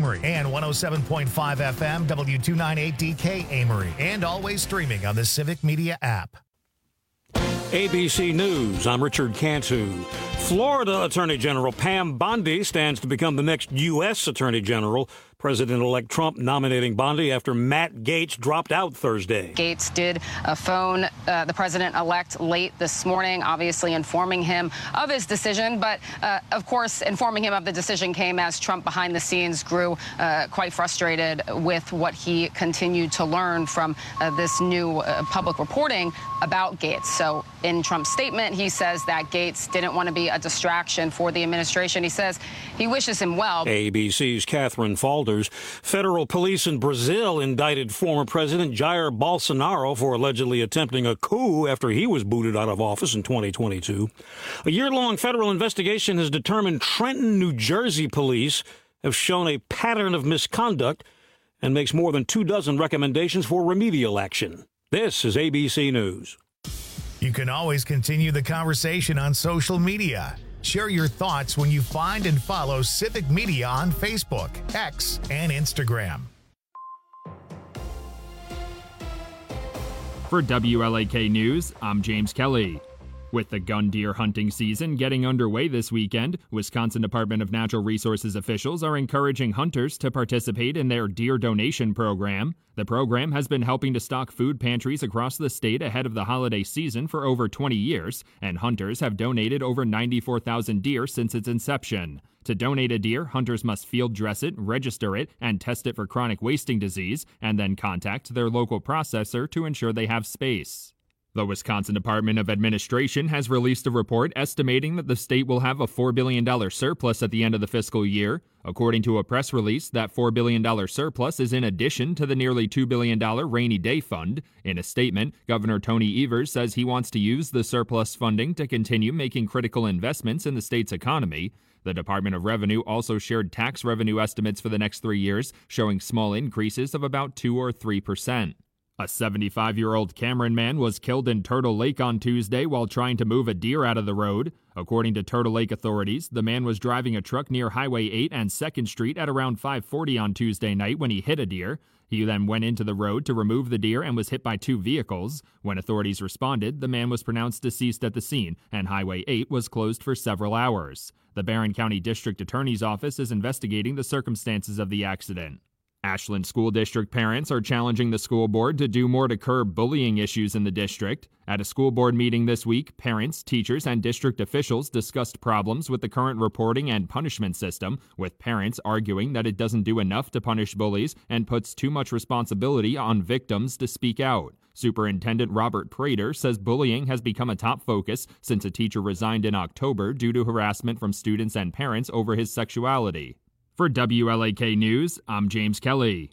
Amory, and 107.5 FM W298DK Amory, and always streaming on the Civic Media app. ABC News, I'm Richard Cantu. Florida Attorney General Pam Bondi stands to become the next U.S. Attorney General. President-elect Trump nominating Bondi after Matt Gaetz dropped out Thursday. Gaetz did phone the president-elect late this morning, obviously informing him of his decision. But, of course, informing him of the decision came as Trump behind the scenes grew quite frustrated with what he continued to learn from this new public reporting about Gaetz. So in Trump's statement, he says that Gaetz didn't want to be a distraction for the administration. He says he wishes him well. ABC's Catherine Falders. Federal police in Brazil indicted former President Jair Bolsonaro for allegedly attempting a coup after he was booted out of office in 2022. A year-long federal investigation has determined Trenton, New Jersey police have shown a pattern of misconduct and makes more than 24 recommendations for remedial action. This is ABC News. You can always continue the conversation on social media. Share your thoughts when you find and follow Civic Media on Facebook, X, and Instagram. For WLAK News, I'm James Kelly. With the gun deer hunting season getting underway this weekend, Wisconsin Department of Natural Resources officials are encouraging hunters to participate in their deer donation program. The program has been helping to stock food pantries across the state ahead of the holiday season for over 20 years, and hunters have donated over 94,000 deer since its inception. To donate a deer, hunters must field dress it, register it, and test it for chronic wasting disease, and then contact their local processor to ensure they have space. The Wisconsin Department of Administration has released a report estimating that the state will have a $4 billion surplus at the end of the fiscal year. According to a press release, that $4 billion surplus is in addition to the nearly $2 billion rainy day fund. In a statement, Governor Tony Evers says he wants to use the surplus funding to continue making critical investments in the state's economy. The Department of Revenue also shared tax revenue estimates for the next 3 years, showing small increases of about 2 or 3%. A 75-year-old Cameron man was killed in Turtle Lake on Tuesday while trying to move a deer out of the road. According to Turtle Lake authorities, the man was driving a truck near Highway 8 and 2nd Street at around 5:40 on Tuesday night when he hit a deer. He then went into the road to remove the deer and was hit by 2 vehicles. When authorities responded, the man was pronounced deceased at the scene, and Highway 8 was closed for several hours. The Barron County District Attorney's Office is investigating the circumstances of the accident. Ashland School District parents are challenging the school board to do more to curb bullying issues in the district. At a school board meeting this week, parents, teachers, and district officials discussed problems with the current reporting and punishment system, with parents arguing that it doesn't do enough to punish bullies and puts too much responsibility on victims to speak out. Superintendent Robert Prater says bullying has become a top focus since a teacher resigned in October due to harassment from students and parents over his sexuality. For WLAK News, I'm James Kelly.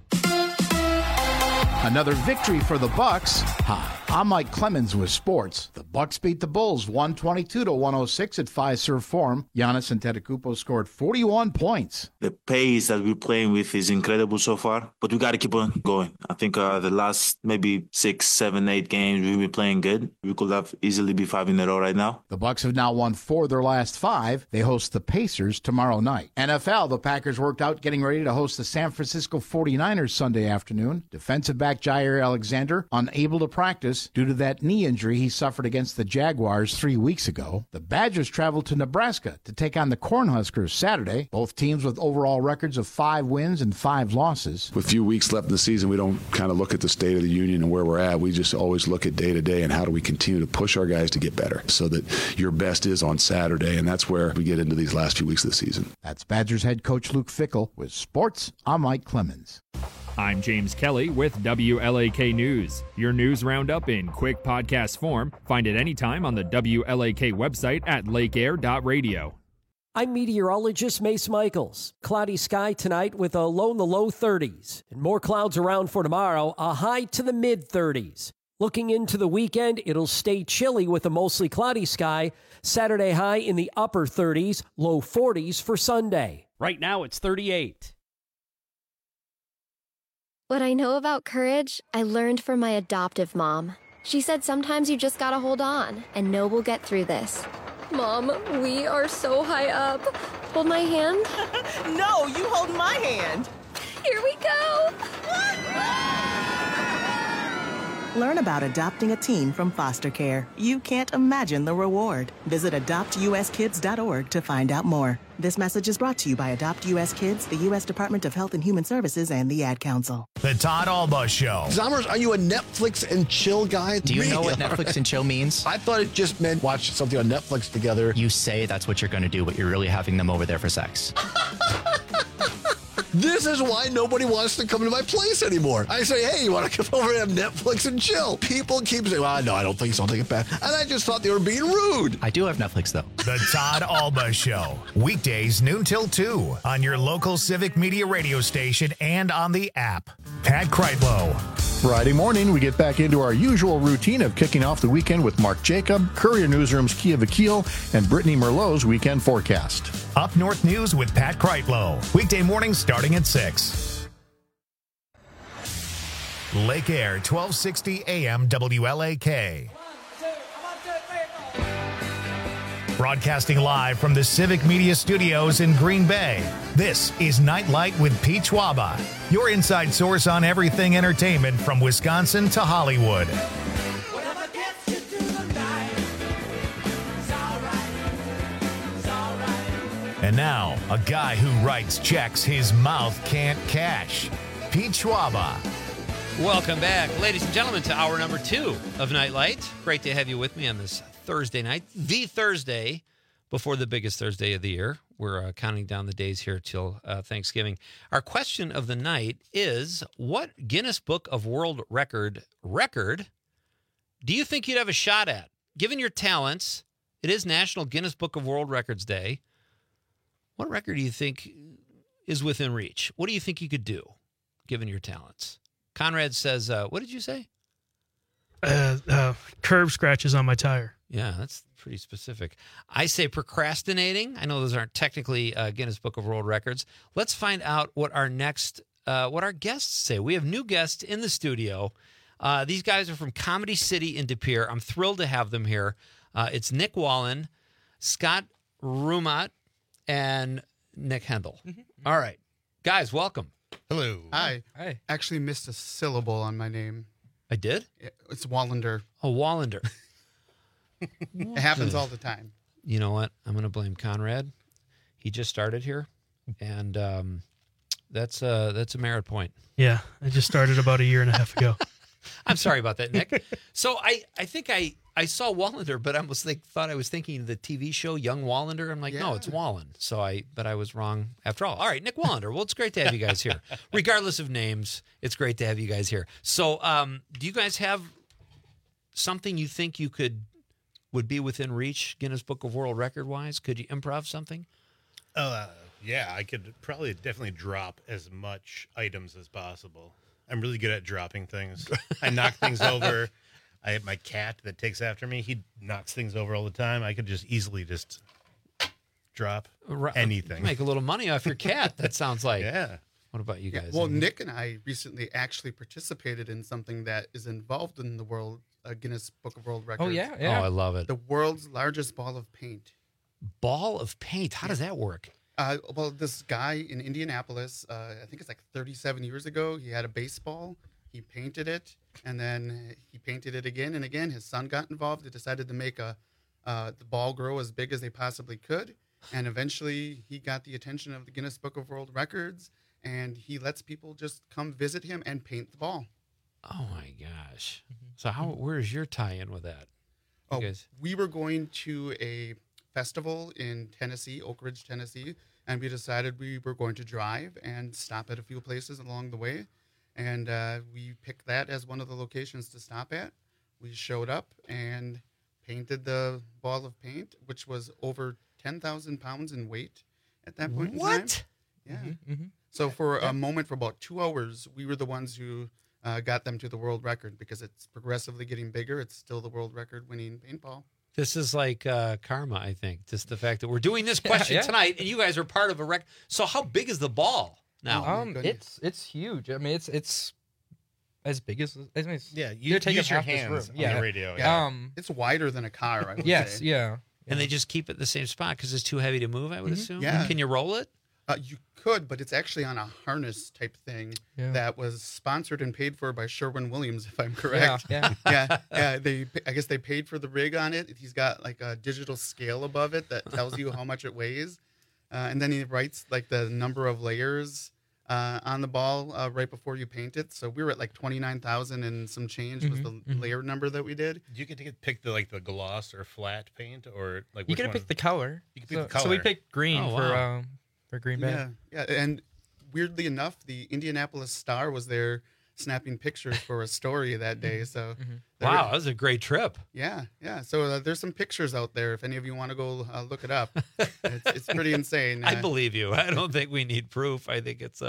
Another victory for the Bucks. Hi, I'm Mike Clemens with sports. The Bucks beat the Bulls 122-106 at Fiserv Forum. Giannis Antetokounmpo scored 41 points. The pace that we're playing with is incredible so far, but we got to keep on going. I think the last maybe 6, 7, 8 games we've been playing good. We could have easily be 5 in a row right now. The Bucks have now won 4 of their last 5. They host the Pacers tomorrow night. NFL, the Packers worked out getting ready to host the San Francisco 49ers Sunday afternoon. Defensive back Jair Alexander unable to practice due to that knee injury he suffered against the Jaguars 3 weeks ago. The Badgers traveled to Nebraska to take on the Cornhuskers Saturday. Both teams with overall records of 5 wins and 5 losses. With a few weeks left in the season, we don't kind of look at the state of the union and where we're at. We just always look at day to day and how do we continue to push our guys to get better so that your best is on Saturday, and that's where we get into these last few weeks of the season. That's Badgers head coach Luke Fickell. With sports, I'm Mike Clemens. I'm James Kelly with WLAK News. Your news roundup in quick podcast form. Find it anytime on the WLAK website at lakeair.radio. I'm meteorologist Mace Michaels. Cloudy sky tonight with a low in the low 30s. And more clouds around for tomorrow, a high to the mid-30s. Looking into the weekend, it'll stay chilly with a mostly cloudy sky. Saturday high in the upper 30s, low 40s for Sunday. Right now it's 38. What I know about courage, I learned from my adoptive mom. She said sometimes you just gotta hold on and know we'll get through this. Mom, we are so high up. Hold my hand. No, you hold my hand. Learn about adopting a teen from foster care. You can't imagine the reward. Visit adoptuskids.org to find out more. This message is brought to you by Adopt U.S. Kids, the U.S. Department of Health and Human Services, and the Ad Council. The Todd Alba Show. Zommers, are you a Netflix and chill guy? Do you know what Netflix and chill means? I thought it just meant watch something on Netflix together. You say that's what you're going to do, but you're really having them over there for sex. This is why nobody wants to come to my place anymore. I say, hey, you want to come over and have Netflix and chill? People keep saying, well, no, I don't think so. I'll take it back. And I just thought they were being rude. I do have Netflix, though. The Todd Alba Show. Weekdays noon till 2 on your local Civic Media radio station and on the app. Pat Kreitlow. Friday morning, we get back into our usual routine of kicking off the weekend with Mark Jacob, Courier Newsroom's Kia Vakil, and Brittany Merlot's weekend forecast. Up North News with Pat Kreitlow. Weekday mornings starting at 6. Lake Air, 1260 AM WLAK. Broadcasting live from the Civic Media Studios in Green Bay, this is Nightlight with Pete Schwaba, your inside source on everything entertainment from Wisconsin to Hollywood. And now, a guy who writes checks his mouth can't cash, Pete Schwaba. Welcome back, ladies and gentlemen, to hour number 2 of Nightlight. Great to have you with me on this Thursday night, the Thursday before the biggest Thursday of the year. We're counting down the days here till Thanksgiving. Our question of the night is, what Guinness Book of World Record do you think you'd have a shot at? Given your talents, it is National Guinness Book of World Records Day. What record do you think is within reach? What do you think you could do, given your talents? Conrad says, what did you say? Curb scratches on my tire. Yeah, that's pretty specific. I say procrastinating. I know those aren't technically Guinness Book of World Records. Let's find out what our guests say. We have new guests in the studio. These guys are from Comedy City in De Pere. I'm thrilled to have them here. It's Nick Wallen, Scott Rumat, and Nick Hendel. All right. Guys, welcome. Hello. Hi. Actually missed a syllable on my name. I did? It's Wallander. Oh, Wallander. It happens all the time. You know what? I'm going to blame Conrad. He just started here, and that's a merit point. Yeah, I just started about a year and a half ago. I'm sorry about that, Nick. So I think I saw Wallander, but I almost thought I was thinking of the TV show Young Wallander. I'm like, no, it's Wallen. But I was wrong after all. All right, Nick Wallander. Well, it's great to have you guys here. Regardless of names, it's great to have you guys here. So do you guys have something you think would be within reach Guinness Book of World Record wise? Could you improv something? Yeah, I could definitely drop as much items as possible. I'm really good at dropping things. I knock things over. I have my cat that takes after me. He knocks things over all the time. I could just easily drop anything. Make a little money off your cat, that sounds like. Yeah. What about you guys? Well, Nick and I recently actually participated in something that is involved in the world Guinness Book of World Records. Oh, yeah. Oh, I love it. The world's largest ball of paint. Ball of paint? How does that work? Well, this guy in Indianapolis, I think it's like 37 years ago, he had a baseball. He painted it, and then he painted it again and again. His son got involved. They decided to make the ball grow as big as they possibly could, and eventually he got the attention of the Guinness Book of World Records, and he lets people just come visit him and paint the ball. Oh, my gosh. So where's your tie-in with that? We were going to a festival in Tennessee, Oak Ridge, Tennessee, and we decided we were going to drive and stop at a few places along the way. And we picked that as one of the locations to stop at. We showed up and painted the ball of paint, which was over 10,000 pounds in weight at that point in time. What? Yeah. So for a moment, for about 2 hours, we were the ones who got them to the world record because it's progressively getting bigger. It's still the world record-winning paintball. This is like karma, I think. Just the fact that we're doing this question tonight, and you guys are part of a record. So how big is the ball now? It's huge. I mean, it's as big as you take use your hands on the radio. Yeah. It's wider than a car, I would say. Yeah. And they just keep it the same spot because it's too heavy to move, I would assume. Yeah. Can you roll it? You could, but it's actually on a harness type thing that was sponsored and paid for by Sherwin-Williams, if I'm correct. Yeah. I guess they paid for the rig on it. He's got like a digital scale above it that tells you how much it weighs, and then he writes like the number of layers on the ball right before you paint it. So we were at like 29,000 and some change was the layer number that we did. You get to pick the gloss or flat paint, or like you get to pick the color. You can pick the color. So we picked green for Green Bay. Yeah, and weirdly enough, the Indianapolis Star was there snapping pictures for a story that day. So wow, that was a great trip. Yeah. So there's some pictures out there if any of you want to go look it up. It's pretty insane. I believe you. I don't think we need proof. I think it's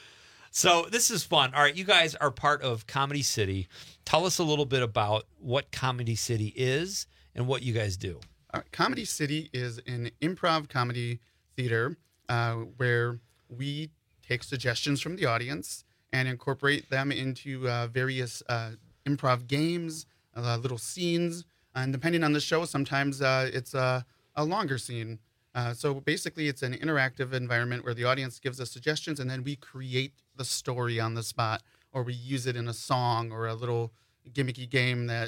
So this is fun. All right, you guys are part of Comedy City. Tell us a little bit about what Comedy City is and what you guys do. Comedy City is an improv comedy theater where we take suggestions from the audience and incorporate them into various improv games, little scenes. And depending on the show, sometimes it's a longer scene. So basically, it's an interactive environment where the audience gives us suggestions, and then we create the story on the spot, or we use it in a song or a little gimmicky game that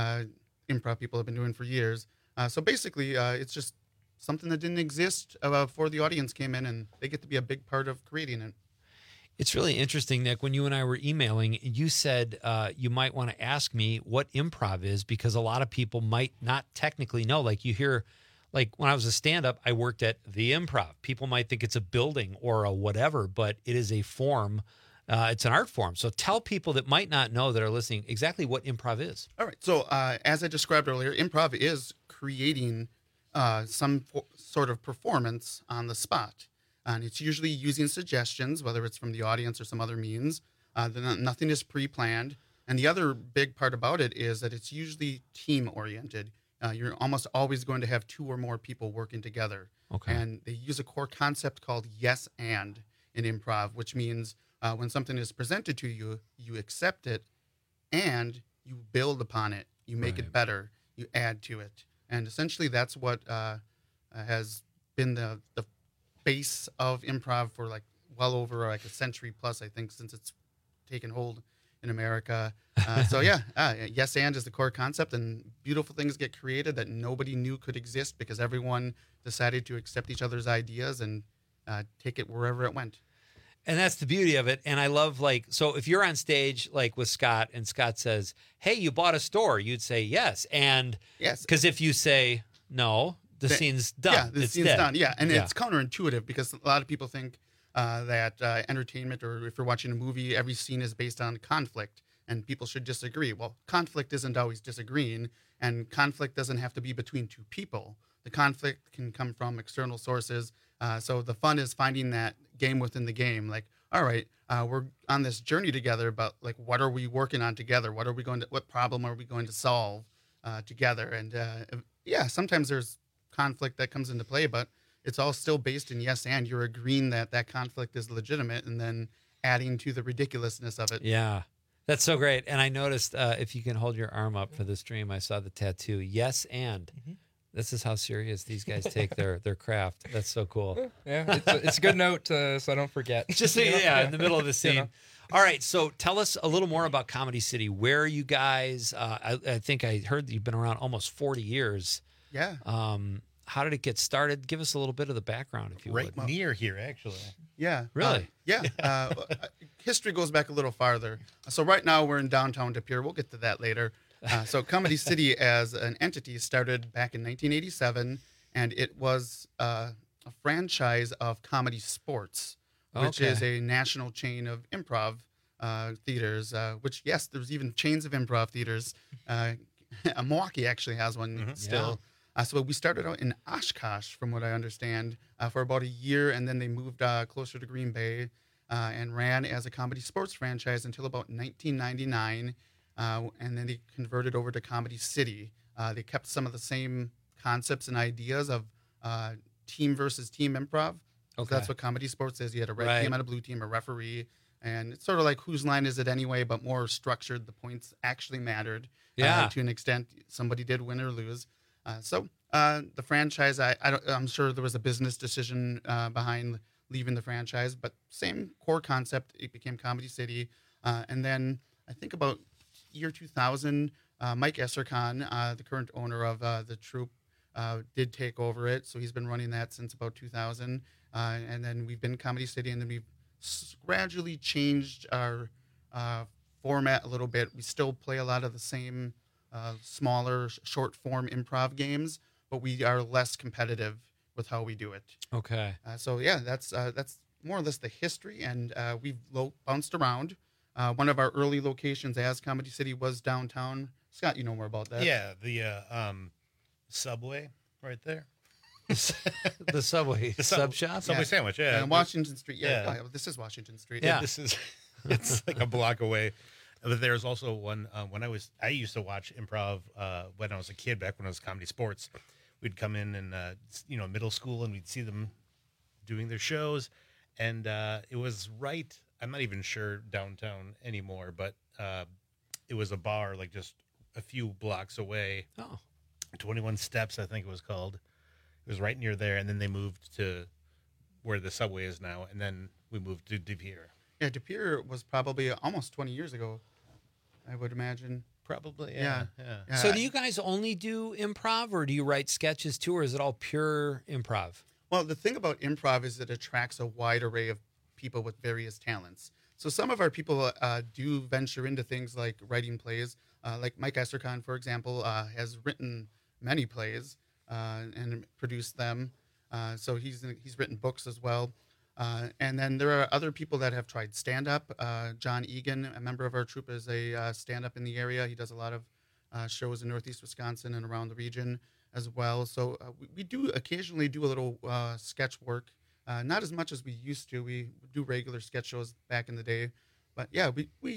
improv people have been doing for years. So basically, it's just something that didn't exist before the audience came in, and they get to be a big part of creating it. It's really interesting, Nick. When you and I were emailing, you said you might want to ask me what improv is, because a lot of people might not technically know. Like you hear, like when I was a stand-up, I worked at the Improv. People might think it's a building or a whatever, but it is a form. It's an art form. So tell people that might not know, that are listening, exactly what improv is. All right. So as I described earlier, improv is creating some sort of performance on the spot. And it's usually using suggestions, whether it's from the audience or some other means. Nothing is pre-planned. And the other big part about it is that it's usually team-oriented. You're almost always going to have two or more people working together. Okay. And they use a core concept called yes and in improv, which means when something is presented to you, you accept it and you build upon it. You make it better. You add to it. And essentially that's what has been the base of improv for like well over like a century plus, I think, since it's taken hold in America. Yes and is the core concept, and beautiful things get created that nobody knew could exist because everyone decided to accept each other's ideas and take it wherever it went. And that's the beauty of it. And I love, like, so if you're on stage, like with Scott, and Scott says, hey, you bought a store, you'd say yes. And yes, because if you say no, the scene's done. Yeah, the scene's dead. done. Yeah, and it's counterintuitive because a lot of people think that entertainment, or if you're watching a movie, every scene is based on conflict and people should disagree. Well, conflict isn't always disagreeing, and conflict doesn't have to be between two people. The conflict can come from external sources. So the fun is finding that game within the game. Like, all right, we're on this journey together, but like, what are we working on together? What problem are we going to solve together? And sometimes there's conflict that comes into play, but it's all still based in yes and. You're agreeing that conflict is legitimate, and then adding to the ridiculousness of it. Yeah, that's so great. And I noticed, if you can hold your arm up for the stream, I saw the tattoo, yes and. Mm-hmm. This is how serious these guys take their craft. That's so cool. Yeah, it's a good note so I don't forget. Just in the middle of the scene. All right, so tell us a little more about Comedy City. Where are you guys? I think I heard that you've been around almost 40 years. Yeah. How did it get started? Give us a little bit of the background, if you would. Right near here, actually. Yeah. Really? History goes back a little farther. So right now we're in downtown De Pere. We'll get to that later. So Comedy City as an entity started back in 1987, and it was a franchise of Comedy Sports, which is a national chain of improv theaters, which, yes, there's even chains of improv theaters. Milwaukee actually has one still. Yeah. So we started out in Oshkosh, from what I understand, for about a year, and then they moved closer to Green Bay and ran as a Comedy Sports franchise until about 1999. And then they converted over to Comedy City. They kept some of the same concepts and ideas of team versus team improv. Okay. So that's what Comedy Sports is. You had a red team and a blue team, a referee. And it's sort of like Whose Line Is It Anyway, but more structured. The points actually mattered to an extent. Somebody did win or lose. So the franchise, I'm sure there was a business decision behind leaving the franchise, but same core concept. It became Comedy City. And then I think about year 2000, Mike Esserkan, the current owner of the troupe, did take over it. So he's been running that since about 2000. And then we've been Comedy City, and then we've gradually changed our format a little bit. We still play a lot of the same smaller, short-form improv games, but we are less competitive with how we do it. Okay. So yeah, that's more or less the history, and we've bounced around. One of our early locations as Comedy City was downtown. Scott, you know more about that. Yeah, the Subway right there. The Subway sub shop? Subway sandwich, yeah. And Washington Street. Yeah. This is Washington Street. Yeah. It's like a block away. But there's also one when I used to watch improv when I was a kid, back when I was Comedy Sports. We'd come in and middle school, and we'd see them doing their shows, and it was right. I'm not even sure downtown anymore, but it was a bar like just a few blocks away. Oh, 21 Steps, I think it was called. It was right near there, and then they moved to where the Subway is now, and then we moved to De Pere. Yeah, De Pere was probably almost 20 years ago, I would imagine. Probably, yeah. So do you guys only do improv, or do you write sketches too, or is it all pure improv? Well, the thing about improv is it attracts a wide array of people with various talents. So some of our people do venture into things like writing plays. Like Mike Esserkan, for example, has written many plays and produced them. So he's written books as well. And then there are other people that have tried stand-up. John Egan, a member of our troupe, is a stand-up in the area. He does a lot of shows in Northeast Wisconsin and around the region as well. So we do occasionally do a little sketch work. Not as much as we used to. We do regular sketch shows back in the day. But yeah,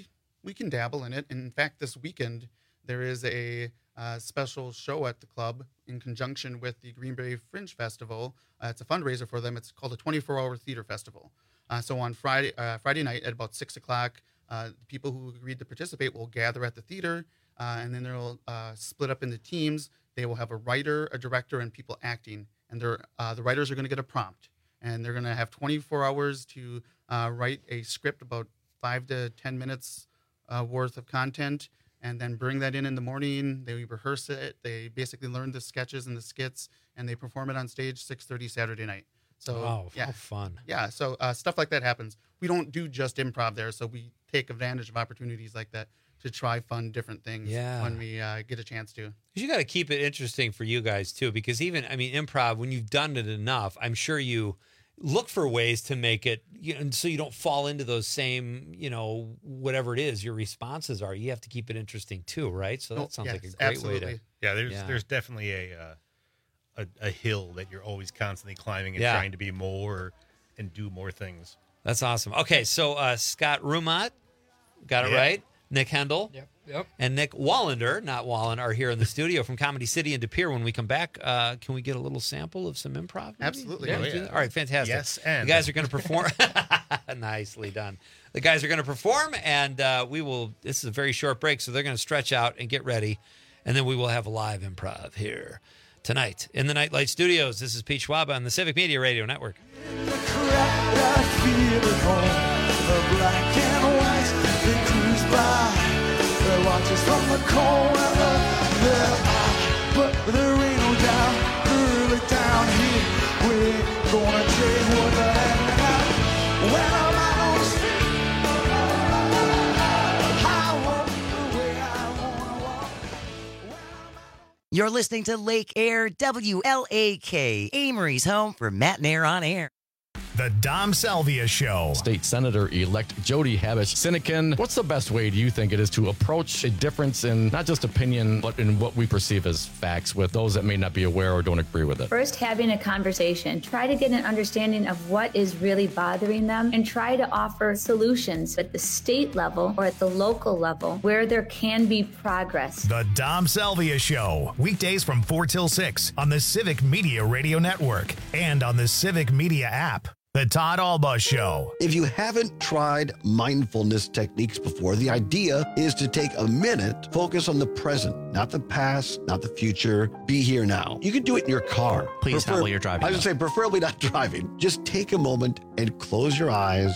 we can dabble in it. And in fact, this weekend, there is a special show at the club in conjunction with the Green Bay Fringe Festival. It's a fundraiser for them. It's called a 24-hour theater festival. So on Friday night at about 6 o'clock, people who agreed to participate will gather at the theater, and then they'll split up into teams. They will have a writer, a director, and people acting. And the writers are going to get a prompt. And they're going to have 24 hours to write a script about 5 to 10 minutes worth of content, and then bring that in the morning. They rehearse it. They basically learn the sketches and the skits, and they perform it on stage 6:30 Saturday night. So, wow, how fun. Yeah, so stuff like that happens. We don't do just improv there, so we take advantage of opportunities like that to try fun, different things when we get a chance to. You got to keep it interesting for you guys, too, because improv, when you've done it enough, I'm sure you look for ways to make it, so you don't fall into those same, whatever it is your responses are. You have to keep it interesting too, right? So that sounds like a great way to. Yeah, there's definitely a hill that you're always constantly climbing and trying to be more and do more things. That's awesome. Okay, so Scott Rumat, got it right. Nick Hendel. Yep. And Nick Wallander, not Wallen, are here in the studio from Comedy City in De Pere. When we come back, can we get a little sample of some improv? Maybe? Absolutely. Yeah. All right, fantastic. Yes, and the guys are going to perform. Nicely done. The guys are going to perform, and we will. This is a very short break, so they're going to stretch out and get ready, and then we will have live improv here tonight in the Nightlight Studios. This is Pete Schwab on the Civic Media Radio Network. Watches from the corner of their eye, but there ain't no doubt, early down here, we're gonna take what the heck got. When I'm out on the street, I walk the way I wanna walk. You're listening to Lake Air WLAK, Amory's home for Matt Nair on Air. The Dom Salvia Show. State Senator-elect Jody Habush-Sinekin, what's the best way, do you think, it is to approach a difference in not just opinion, but in what we perceive as facts with those that may not be aware or don't agree with it? First, having a conversation. Try to get an understanding of what is really bothering them and try to offer solutions at the state level or at the local level where there can be progress. The Dom Salvia Show. Weekdays from 4 till 6 on the Civic Media Radio Network and on the Civic Media app. The Todd Alba Show. If you haven't tried mindfulness techniques before, the idea is to take a minute, focus on the present, not the past, not the future. Be here now. You can do it in your car. Please not while you're driving. I would say preferably not driving. Just take a moment and close your eyes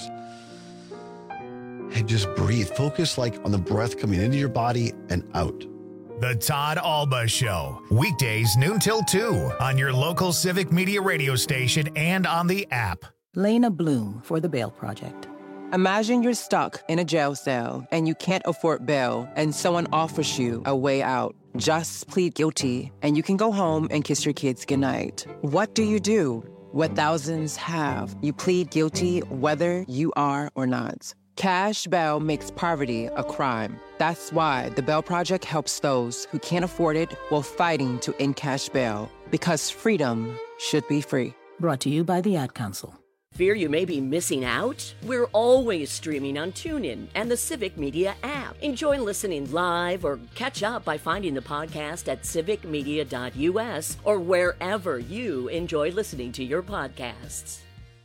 and just breathe. Focus on the breath coming into your body and out. The Todd Alba Show. Weekdays noon till 2 on your local Civic Media radio station and on the app. Lena Bloom for the Bail Project. Imagine you're stuck in a jail cell and you can't afford bail and someone offers you a way out. Just plead guilty and you can go home and kiss your kids goodnight. What do? What thousands have. You plead guilty whether you are or not. Cash bail makes poverty a crime. That's why the Bail Project helps those who can't afford it while fighting to end cash bail. Because freedom should be free. Brought to you by the Ad Council. Fear you may be missing out? We're always streaming on TuneIn and the Civic Media app. Enjoy listening live or catch up by finding the podcast at civicmedia.us or wherever you enjoy listening to your podcasts.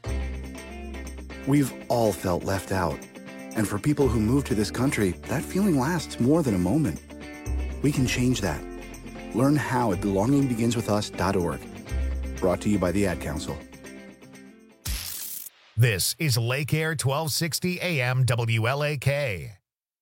We've all felt left out. And for people who move to this country, that feeling lasts more than a moment. We can change that. Learn how at belongingbeginswithus.org. Brought to you by the Ad Council. This is Lake Air 1260 AM WLAK.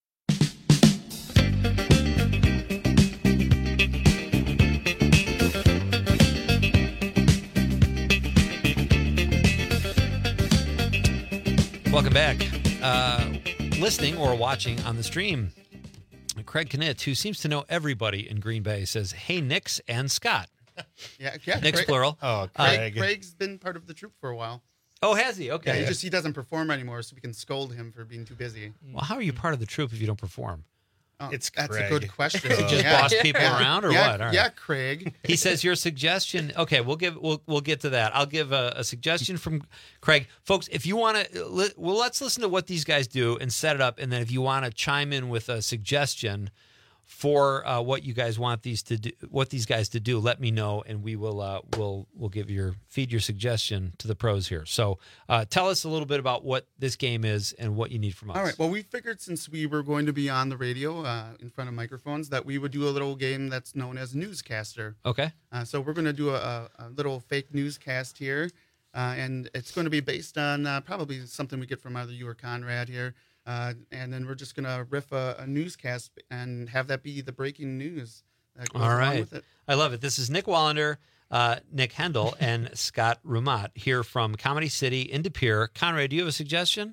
Welcome back. Listening or watching on the stream, Craig Knit, who seems to know everybody in Green Bay, says, "Hey, Nix and Scott." Yeah. Nick's plural. Oh, Craig's been part of the troop for a while. Oh, has he? Okay. Yeah, he doesn't perform anymore, so we can scold him for being too busy. Well, how are you part of the troop if you don't perform? Oh, It's that's Craig. a good question. Just boss people around or what? All right. Yeah, Craig. He says your suggestion. Okay, we'll get to that. I'll give a suggestion from Craig, folks. If you want to, let's listen to what these guys do and set it up, and then if you want to chime in with a suggestion for what you guys want these guys to do, let me know, and we will we'll feed your suggestion to the pros here. So tell us a little bit about what this game is and what you need from us. All right. Well, we figured since we were going to be on the radio in front of microphones that we would do a little game that's known as Newscaster. Okay. So we're going to do a little fake newscast here, and it's going to be based on probably something we get from either you or Conrad here. And then we're just going to riff a newscast and have that be the breaking news that goes along with it. I love it. This is Nick Wallander, Nick Hendel, and Scott Rumat here from Comedy City in De Pere. Conrad, do you have a suggestion?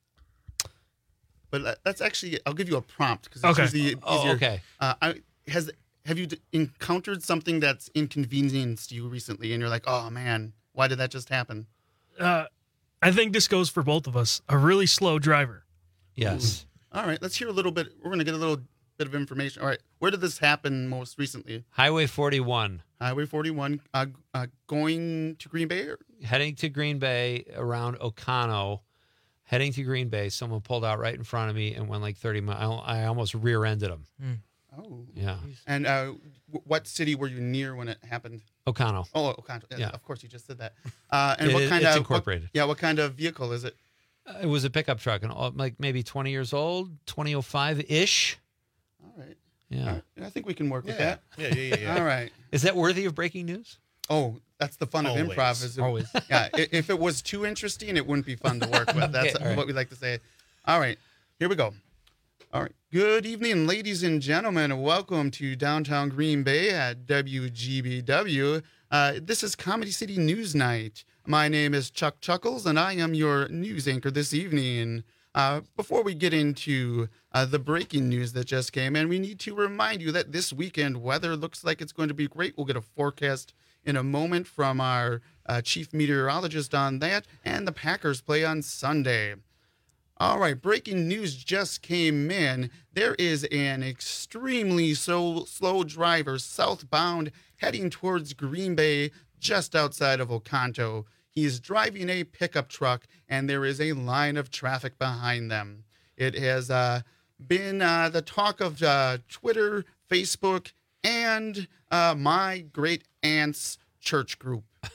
But that's actually, I'll give you a prompt because it's usually easier. Oh, okay. Have you encountered something that's inconvenienced you recently and you're like, oh man, why did that just happen? I think this goes for both of us. A really slow driver. Yes. Ooh. All right, let's hear a little bit. We're going to get a little bit of information. All right, where did this happen most recently? Highway 41. Highway 41, going to Green Bay? Heading to Green Bay around Ocano. Heading to Green Bay, someone pulled out right in front of me and went like 30 miles. I almost rear-ended him. Oh. Yeah. And what city were you near when it happened? Ocano. Oh, Ocano. Yeah. Of course, you just said that. And what kind it's of incorporated. What kind of vehicle is it? It was a pickup truck, and like maybe 20 years old, 2005-ish. All right. Yeah. All right. I think we can work with that. Yeah. All right. Is that worthy of breaking news? Oh, that's the fun of improv. Always. Yeah. If it was too interesting, it wouldn't be fun to work with. That's what we like to say. All right. Here we go. All right. Good evening, ladies and gentlemen. Welcome to downtown Green Bay at WGBW. This is Comedy City News Night. My name is Chuck Chuckles, and I am your news anchor this evening. Before we get into the breaking news that just came in, we need to remind you that this weekend weather looks like it's going to be great. We'll get a forecast in a moment from our chief meteorologist on that, and the Packers play on Sunday. All right, breaking news just came in. There is an extremely slow driver southbound heading towards Green Bay just outside of Oconto. He is driving a pickup truck, and there is a line of traffic behind them. It has been the talk of Twitter, Facebook, and my great aunt's church group.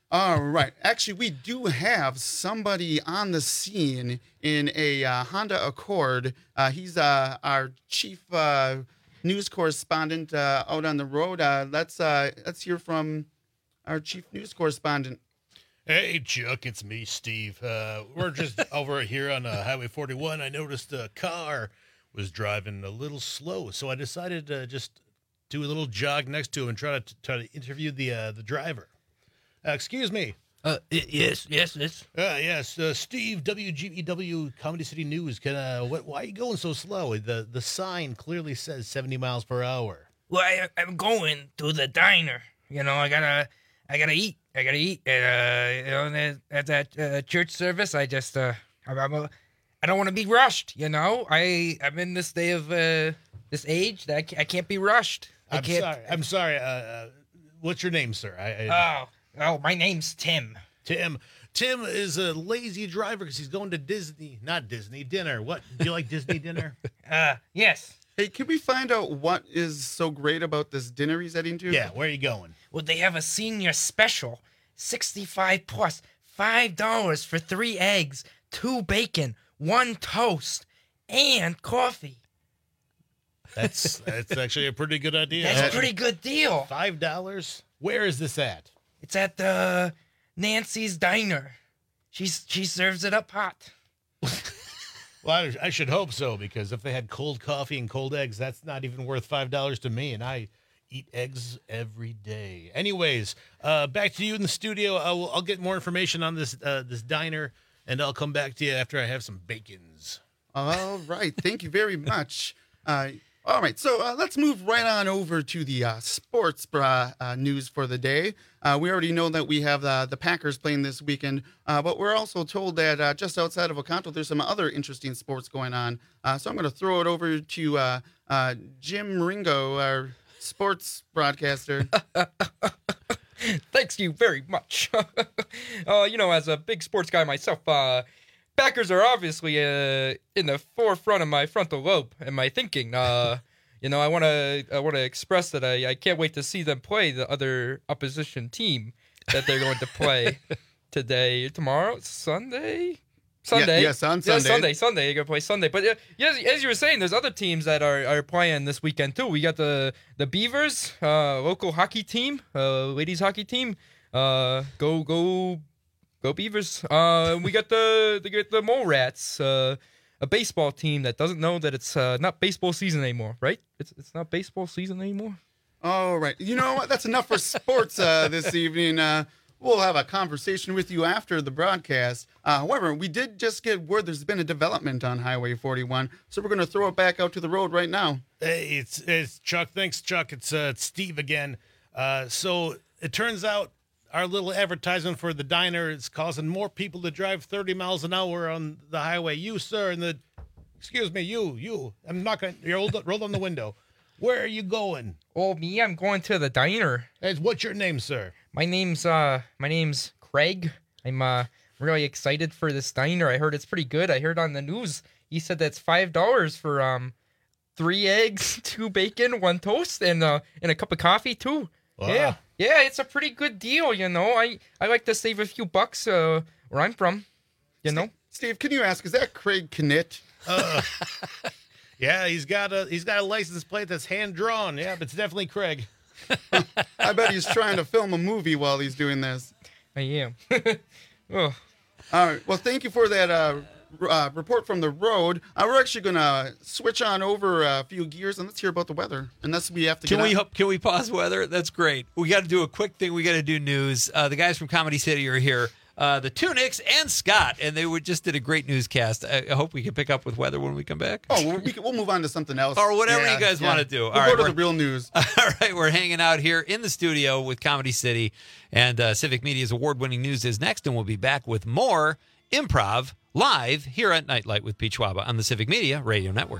All right. Actually, we do have somebody on the scene in a Honda Accord. He's our chief news correspondent out on the road. Let's hear from our chief news correspondent. Hey, Chuck, it's me, Steve. We're just over here on Highway 41. I noticed a car was driving a little slow, so I decided to just do a little jog next to him and try to interview the driver. Excuse me. Yes. Steve, WGEW Comedy City News. Why are you going so slow? The sign clearly says 70 miles per hour. Well, I'm going to the diner. You know, I gotta eat. And, at that church service, I just I don't want to be rushed. You know, I'm in this day of this age that I can't be rushed. I'm sorry. What's your name, sir? Oh, my name's Tim. Tim is a lazy driver because he's going to dinner. What? Do you like Disney dinner? Yes. Hey, can we find out what is so great about this dinner he's heading to? Yeah, where are you going? Well, they have a senior special, 65 plus, $5 for 3 eggs, 2 bacon, 1 toast, and coffee. That's actually a pretty good idea. That's a pretty good deal. $5? Where is this at? It's at Nancy's Diner. She serves it up hot. Well, I should hope so, because if they had cold coffee and cold eggs, that's not even worth $5 to me, and I eat eggs every day. Anyways, back to you in the studio. I'll get more information on this diner, and I'll come back to you after I have some bacons. All right. Thank you very much. All right, so let's move right on over to the sports news for the day. We already know that we have the Packers playing this weekend, but we're also told that just outside of Oconto, there's some other interesting sports going on. So I'm going to throw it over to Jim Ringo, our sports broadcaster. Thanks you very much. As a big sports guy myself, Packers are obviously in the forefront of my frontal lobe and my thinking. I want to express that I can't wait to see them play the other opposition team that they're going to play tomorrow, Sunday. Yes, on Sunday. Sunday. You're going to play Sunday. But as you were saying, there's other teams that are playing this weekend too. We got the Beavers, local hockey team, ladies hockey team. Go Beavers. We got the Mole Rats, a baseball team that doesn't know that it's not baseball season anymore, right? It's not baseball season anymore. All right. You know what? That's enough for sports this evening. We'll have a conversation with you after the broadcast. However, we did just get word there's been a development on Highway 41, so we're going to throw it back out to the road right now. Hey, it's Chuck. Thanks, Chuck. It's Steve again. So it turns out our little advertisement for the diner is causing more people to drive 30 miles an hour on the highway. You, sir, excuse me, you. I'm not going to, roll down the window. Where are you going? Oh, me? I'm going to the diner. Hey, what's your name, sir? My name's Craig. I'm really excited for this diner. I heard it's pretty good. I heard on the news he said that's $5 for 3 eggs, 2 bacon, 1 toast, and a cup of coffee too. Wow. Yeah, it's a pretty good deal, I like to save a few bucks where I'm from, Steve, can you ask, is that Craig Knitt? Yeah, he's got a license plate that's hand drawn. Yeah, but it's definitely Craig. I bet he's trying to film a movie while he's doing this. I am. Oh. All right. Well, thank you for that report from the road. We're actually going to switch on over a few gears and let's hear about the weather. Unless we have to Can we pause weather? That's great. We got to do a quick thing. We got to do news. The guys from Comedy City are here. The Tunics and Scott, and they just did a great newscast. I hope we can pick up with weather when we come back. Oh, we'll move on to something else. Or whatever you guys want to do. We'll go to the real news. All right, we're hanging out here in the studio with Comedy City, and Civic Media's award-winning news is next, and we'll be back with more improv live here at Nightlight with Pete Schwaba on the Civic Media Radio Network.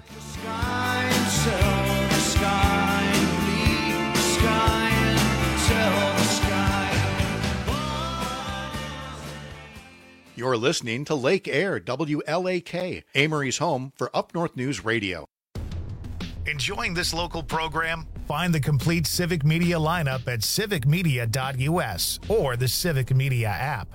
You're listening to Lake Air, WLAK, Amory's home for Up North News Radio. Enjoying this local program? Find the complete Civic Media lineup at civicmedia.us or the Civic Media app.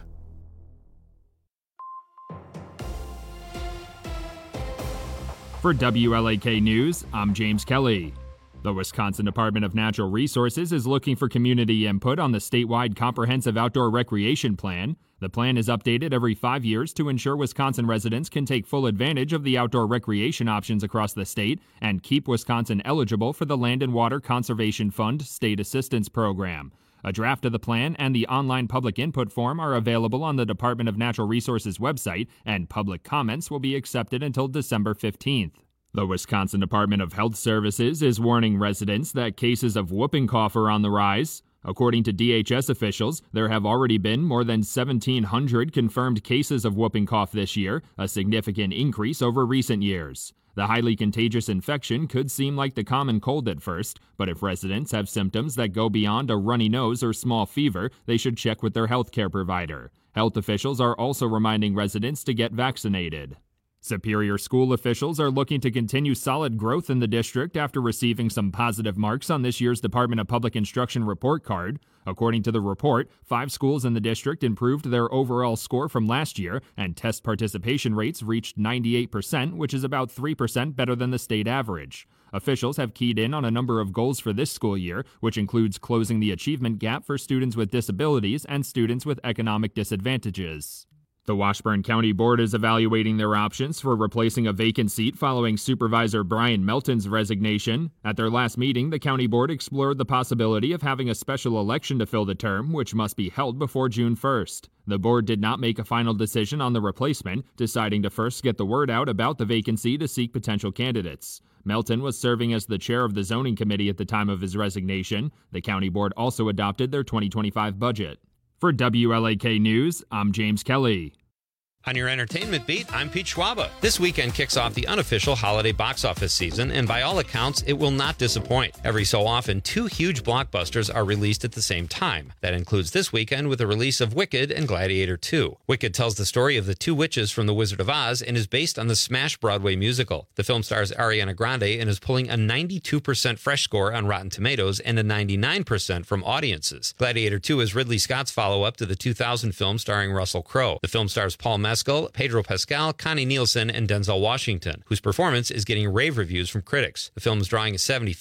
For WLAK News, I'm James Kelly. The Wisconsin Department of Natural Resources is looking for community input on the statewide Comprehensive Outdoor Recreation Plan. The plan is updated every 5 years to ensure Wisconsin residents can take full advantage of the outdoor recreation options across the state and keep Wisconsin eligible for the Land and Water Conservation Fund State Assistance Program. A draft of the plan and the online public input form are available on the Department of Natural Resources website, and public comments will be accepted until December 15th. The Wisconsin Department of Health Services is warning residents that cases of whooping cough are on the rise. According to DHS officials, there have already been more than 1,700 confirmed cases of whooping cough this year, a significant increase over recent years. The highly contagious infection could seem like the common cold at first, but if residents have symptoms that go beyond a runny nose or small fever, they should check with their healthcare provider. Health officials are also reminding residents to get vaccinated. Superior School officials are looking to continue solid growth in the district after receiving some positive marks on this year's Department of Public Instruction report card. According to the report, 5 schools in the district improved their overall score from last year, and test participation rates reached 98%, which is about 3% better than the state average. Officials have keyed in on a number of goals for this school year, which includes closing the achievement gap for students with disabilities and students with economic disadvantages. The Washburn County Board is evaluating their options for replacing a vacant seat following Supervisor Brian Melton's resignation. At their last meeting, the county board explored the possibility of having a special election to fill the term, which must be held before June 1st. The board did not make a final decision on the replacement, deciding to first get the word out about the vacancy to seek potential candidates. Melton was serving as the chair of the zoning committee at the time of his resignation. The county board also adopted their 2025 budget. For WLAK News, I'm James Kelly. On your entertainment beat, I'm Pete Schwaba. This weekend kicks off the unofficial holiday box office season, and by all accounts, it will not disappoint. Every so often, 2 huge blockbusters are released at the same time. That includes this weekend with the release of Wicked and Gladiator 2. Wicked tells the story of the 2 witches from The Wizard of Oz and is based on the smash Broadway musical. The film stars Ariana Grande and is pulling a 92% fresh score on Rotten Tomatoes and a 99% from audiences. Gladiator 2 is Ridley Scott's follow-up to the 2000 film starring Russell Crowe. The film stars Paul Mescal, Pedro Pascal, Connie Nielsen, and Denzel Washington, whose performance is getting rave reviews from critics. The film is drawing a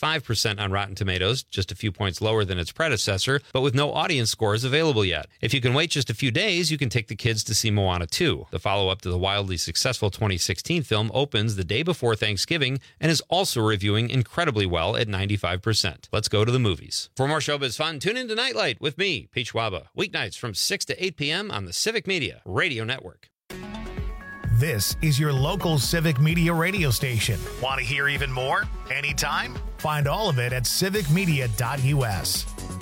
75% on Rotten Tomatoes, just a few points lower than its predecessor, but with no audience scores available yet. If you can wait just a few days, you can take the kids to see Moana 2. The follow-up to the wildly successful 2016 film opens the day before Thanksgiving and is also reviewing incredibly well at 95%. Let's go to the movies. For more showbiz fun, tune in to Nightlight with me, Pete Schwaba, weeknights from 6 to 8 p.m. on the Civic Media Radio Network. This is your local Civic Media radio station. Want to hear even more? Anytime? Find all of it at civicmedia.us.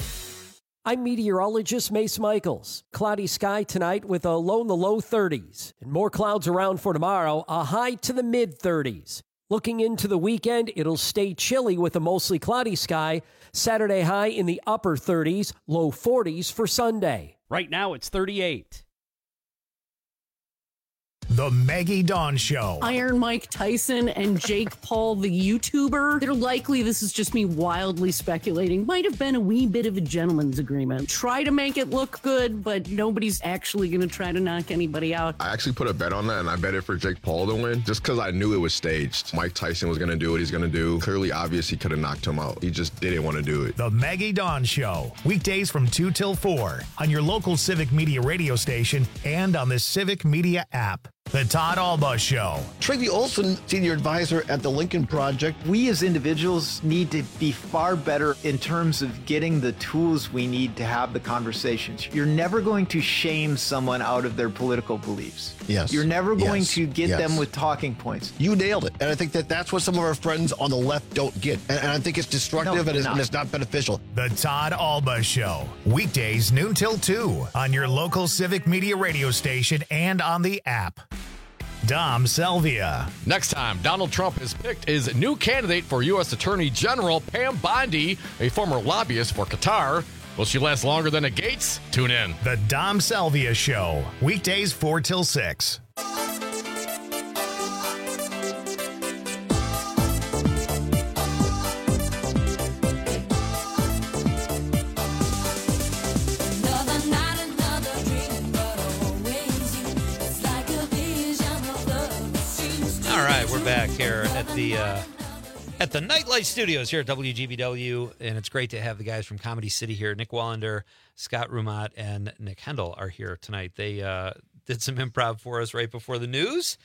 I'm meteorologist Mace Michaels. Cloudy sky tonight with a low in the low 30s. And more clouds around for tomorrow, a high to the mid-30s. Looking into the weekend, it'll stay chilly with a mostly cloudy sky. Saturday high in the upper 30s, low 40s for Sunday. Right now it's 38. The Maggie Dawn Show. Iron Mike Tyson and Jake Paul, the YouTuber. They're likely, this is just me wildly speculating, might have been a wee bit of a gentleman's agreement. Try to make it look good, but nobody's actually going to try to knock anybody out. I actually put a bet on that, and I bet it for Jake Paul to win, just because I knew it was staged. Mike Tyson was going to do what he's going to do. Clearly obvious he could have knocked him out. He just didn't want to do it. The Maggie Dawn Show. Weekdays from 2 till 4 on your local Civic Media radio station and on the Civic Media app. The Todd Alba Show. Tracy Olson, senior advisor at the Lincoln Project. We as individuals need to be far better in terms of getting the tools we need to have the conversations. You're never going to shame someone out of their political beliefs. Yes. You're never going to get them with talking points. You nailed it. And I think that's what some of our friends on the left don't get. And I think it's destructive and it's not beneficial. The Todd Alba Show. Weekdays noon till 2 on your local Civic Media radio station and on the app. Dom Selvia. Next time, Donald Trump has picked his new candidate for U.S. Attorney General, Pam Bondi, a former lobbyist for Qatar. Will she last longer than a Gates? Tune in. The Dom Selvia Show. Weekdays 4 till 6. We're back here at the Nightlight Studios here at WGBW, and it's great to have the guys from Comedy City here. Nick Wallander, Scott Rumat, and Nick Hendel are here tonight. They did some improv for us right before the news.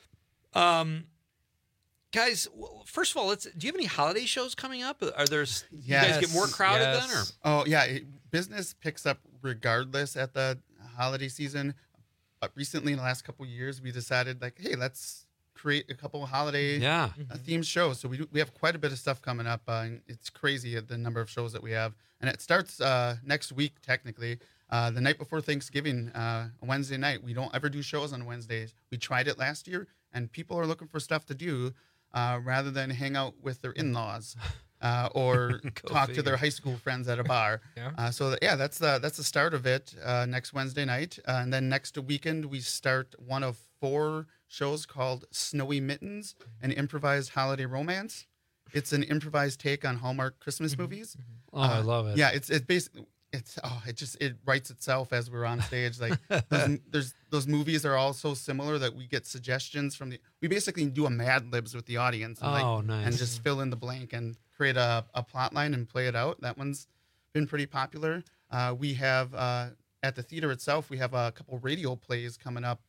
Guys, first of all, do you have any holiday shows coming up? Are there? You guys get more crowded then, or? Oh yeah, business picks up regardless at the holiday season. But recently, in the last couple of years, we decided like, hey, let's create a couple of holiday themed shows. So we have quite a bit of stuff coming up. And it's crazy the number of shows that we have, and it starts next week technically. The night before Thanksgiving, Wednesday night. We don't ever do shows on Wednesdays. We tried it last year, and people are looking for stuff to do rather than hang out with their in-laws or talk to their high school friends at a bar. That's the start of it next Wednesday night. And then next weekend, we start one of 4 shows called Snowy Mittens, an improvised holiday romance. It's an improvised take on Hallmark Christmas movies. Oh, I love it. Yeah, it's basically... it writes itself as we're on stage. Like those movies are all so similar that we get suggestions we basically do a Mad Libs with the audience and, nice. and just fill in the blank and create a plot line and play it out. That one's been pretty popular. We have at the theater itself, we have a couple radio plays coming up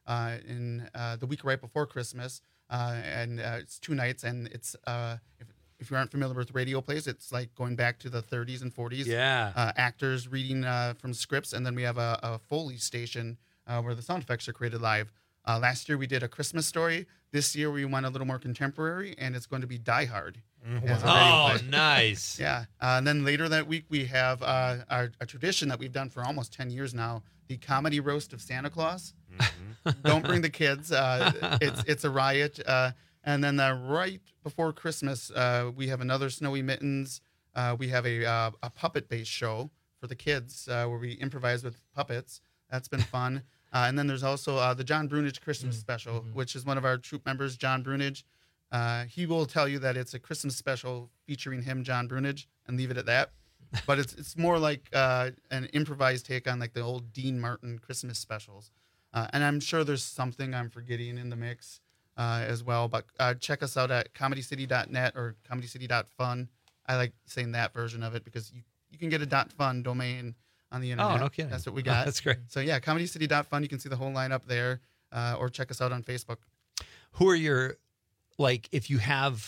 in the week right before Christmas, and it's 2 nights, and it's if you aren't familiar with radio plays, it's like going back to the 30s and 40s. Yeah. Actors reading from scripts, and then we have a Foley station where the sound effects are created live. Last year we did A Christmas Story. This year we went a little more contemporary, and it's going to be Die Hard. Oh, nice. Yeah. And then later that week we have a tradition that we've done for almost 10 years now, the Comedy Roast of Santa Claus. Don't bring the kids. It's a riot. And then right before Christmas, we have another Snowy Mittens. We have a puppet-based show for the kids where we improvise with puppets. That's been fun. And then there's also the John Brunage Christmas special, which is one of our troupe members, John Brunage. He will tell you that it's a Christmas special featuring him, John Brunage, and leave it at that. But it's more like an improvised take on like the old Dean Martin Christmas specials. And I'm sure there's something I'm forgetting in the mix. As well, but check us out at comedycity.net or comedycity.fun. I like saying that version of it because you can get a .fun domain on the internet. Oh, no kidding. That's what we got. That's great. So yeah, comedycity.fun. You can see the whole lineup there, or check us out on Facebook. Who are your, like, if you have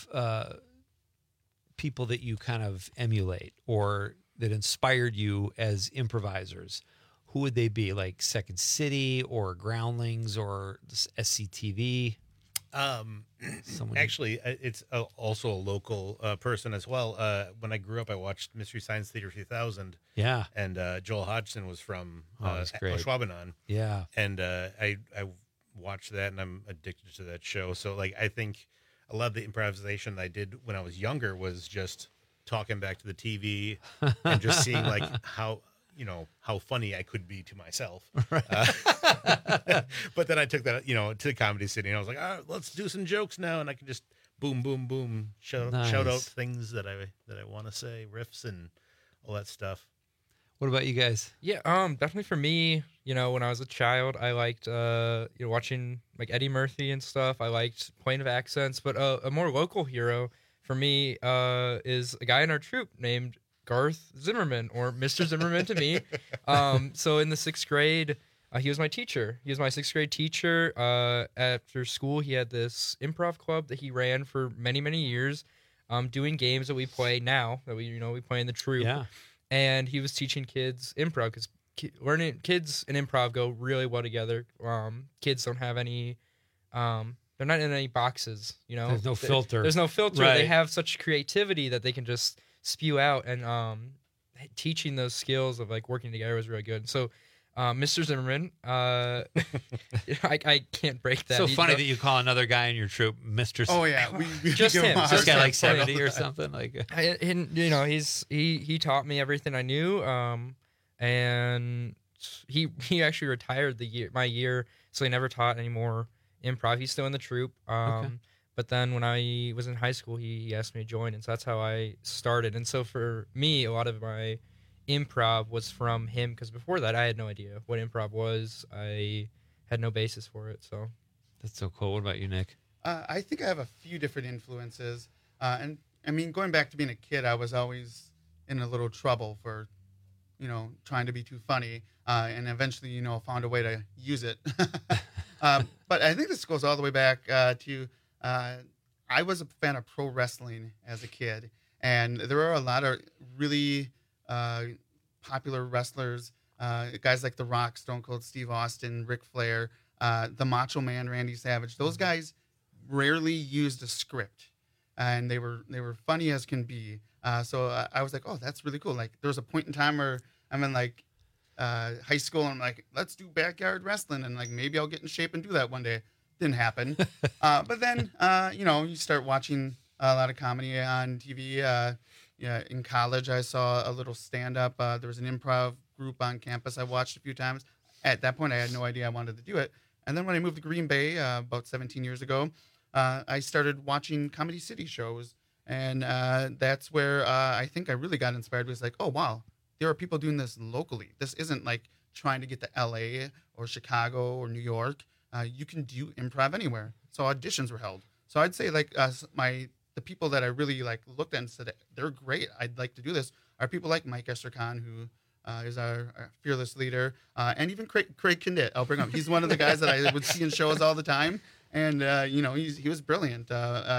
people that you kind of emulate or that inspired you as improvisers, who would they be? Like Second City or Groundlings or SCTV? Actually, it's also a local person as well. When I grew up, I watched Mystery Science Theater 3000. Yeah. And Joel Hodgson was from great. Schwabenon. Yeah. And I watched that, and I'm addicted to that show. So, like, I think a lot of the improvisation that I did when I was younger was just talking back to the TV and just seeing, like, how funny I could be to myself. Right. But then I took that, to Comedy City, and I was like, let's do some jokes now. And I can just boom, boom, boom, shout out things that I want to say, riffs and all that stuff. What about you guys? Yeah, definitely for me, when I was a child, I liked, watching like Eddie Murphy and stuff. I liked Plane of Accents, but a more local hero for me is a guy in our troupe named Garth Zimmerman, or Mr. Zimmerman to me. So in the 6th grade, he was my teacher. He was my 6th grade teacher. After school, he had this improv club that he ran for many, many years, doing games that we play now, that we play in the troupe. Yeah. And he was teaching kids improv because kids and improv go really well together. Kids don't have any, they're not in any boxes, There's no filter. There's no filter. Right. They have such creativity that they can just spew out, and teaching those skills of like working together was really good. So Mr. Zimmerman, I can't break that. So funny that you call another guy in your troupe Mr. Oh yeah, we just him. This guy like 70 or something like. He taught me everything I knew, and he actually retired my year, so he never taught any more improv. He's still in the troupe. Okay. But then when I was in high school, he asked me to join, and so that's how I started. And so for me, a lot of my improv was from him, because before that, I had no idea what improv was. I had no basis for it. So that's so cool. What about you, Nick? I think I have a few different influences. And I mean, going back to being a kid, I was always in a little trouble for, trying to be too funny. And eventually, found a way to use it. But I think this goes all the way back to I was a fan of pro wrestling as a kid. And there are a lot of really popular wrestlers, guys like The Rock, Stone Cold Steve Austin, Ric Flair, the Macho Man, Randy Savage. Those guys rarely used a script, and they were funny as can be. So I was like, oh, that's really cool. Like there was a point in time where I'm in like high school, and I'm like, let's do backyard wrestling, and like maybe I'll get in shape and do that one day. Didn't happen. But then you start watching a lot of comedy on TV. In college, I saw a little stand-up. There was an improv group on campus I watched a few times. At that point, I had no idea I wanted to do it. And then when I moved to Green Bay about 17 years ago, I started watching Comedy City shows. And that's where I think I really got inspired. It was like, oh, wow, there are people doing this locally. This isn't like trying to get to L.A. or Chicago or New York. You can do improv anywhere. So auditions were held. So I'd say like the people that I really like looked at and said they're great, I'd like to do this, are people like Mike Estercon, who is our fearless leader, and even Craig Kindit. I'll bring up. He's one of the guys that I would see in shows all the time, and he was brilliant.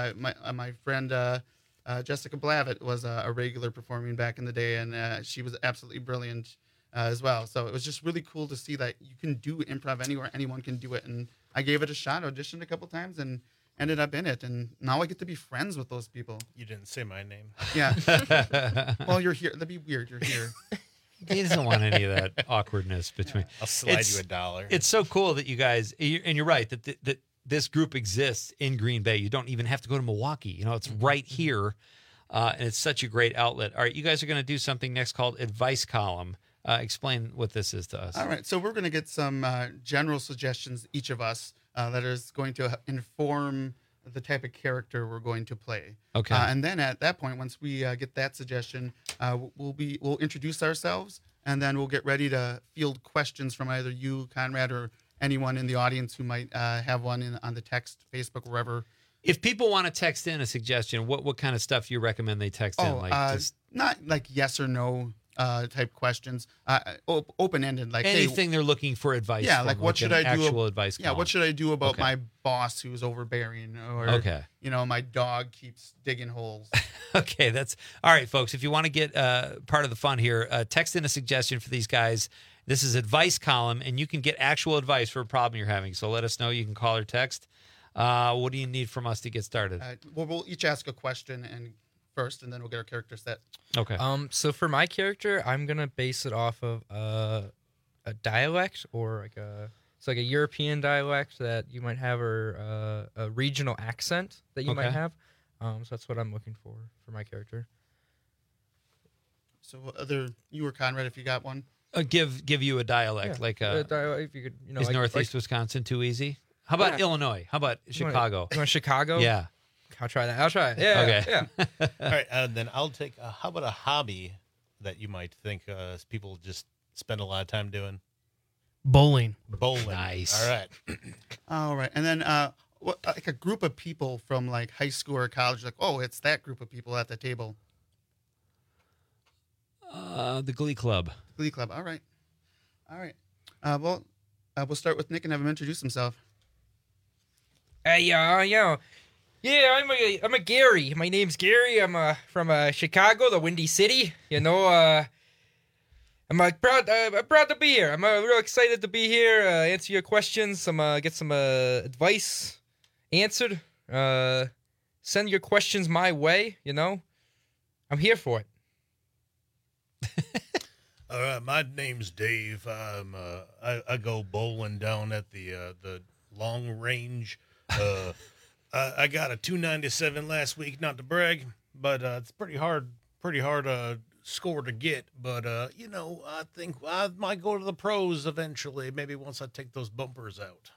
My friend Jessica Blavitt was a regular performing back in the day, and she was absolutely brilliant as well. So it was just really cool to see that you can do improv anywhere, anyone can do it, and I gave it a shot, auditioned a couple times, and ended up in it, and now I get to be friends with those people. You didn't say my name. Yeah. Well, you're here. That'd be weird. You're here. He doesn't want any of that awkwardness between. I'll slide you $1. It's so cool that you guys, and you're right, that this group exists in Green Bay. You don't even have to go to Milwaukee. It's right here, and it's such a great outlet. All right, you guys are going to do something next called Advice Column. Explain what this is to us. All right, so we're going to get some general suggestions, each of us, that is going to inform the type of character we're going to play. Okay. And then at that point, once we get that suggestion, we'll introduce ourselves, and then we'll get ready to field questions from either you, Conrad, or anyone in the audience who might have one on the text, Facebook, wherever. If people want to text in a suggestion, what kind of stuff do you recommend they text in? Not like yes or no type questions, open-ended, like anything they're looking for advice. Yeah, from, like what should I do? Actual advice. Yeah, what should I do about my boss who's overbearing, or my dog keeps digging holes. Okay, that's all right, folks. If you want to get part of the fun here, text in a suggestion for these guys. This is Advice Column, and you can get actual advice for a problem you're having. So let us know. You can call or text. What do you need from us to get started? We'll each ask a question first, and then we'll get our character set. Okay. So for my character, I'm gonna base it off of a dialect, or like a European dialect that you might have, or a regional accent that you might have. So that's what I'm looking for my character. So you or Conrad, if you got one, give you a dialect, like a dialect. If you could, is like, Northeast Wisconsin too easy? How about Illinois? How about Chicago? You want Chicago? Yeah. I'll try that. I'll try it. Yeah. Okay. Yeah. All right. Then I'll take. How about a hobby that you might think people just spend a lot of time doing? Bowling. Nice. All right. And then like a group of people from like high school or college, like, oh, it's that group of people at the table. The Glee Club. Glee Club. All right. Well, we'll start with Nick and have him introduce himself. Hey, yeah, I'm a Gary. My name's Gary. I'm from Chicago, the Windy City. I'm proud to be here. I'm real excited to be here. Answer your questions. Get some advice answered. Send your questions my way. I'm here for it. All right, my name's Dave. I go bowling down at the long range. I got a 297 last week, not to brag, but it's pretty hard score to get. But I think I might go to the pros eventually. Maybe once I take those bumpers out.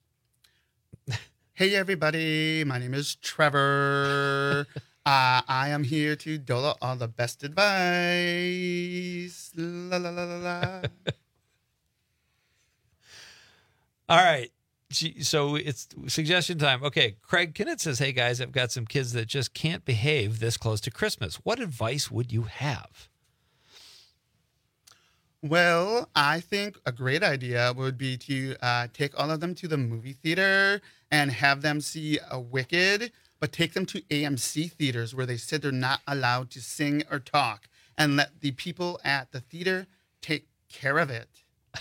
Hey everybody, my name is Trevor. I am here to dole out all the best advice. La la la la la. All right. So it's suggestion time. Okay, Craig Kinnett says, hey, guys, I've got some kids that just can't behave this close to Christmas. What advice would you have? Well, I think a great idea would be to take all of them to the movie theater and have them see Wicked, but take them to AMC theaters where they said they're not allowed to sing or talk, and let the people at the theater take care of it.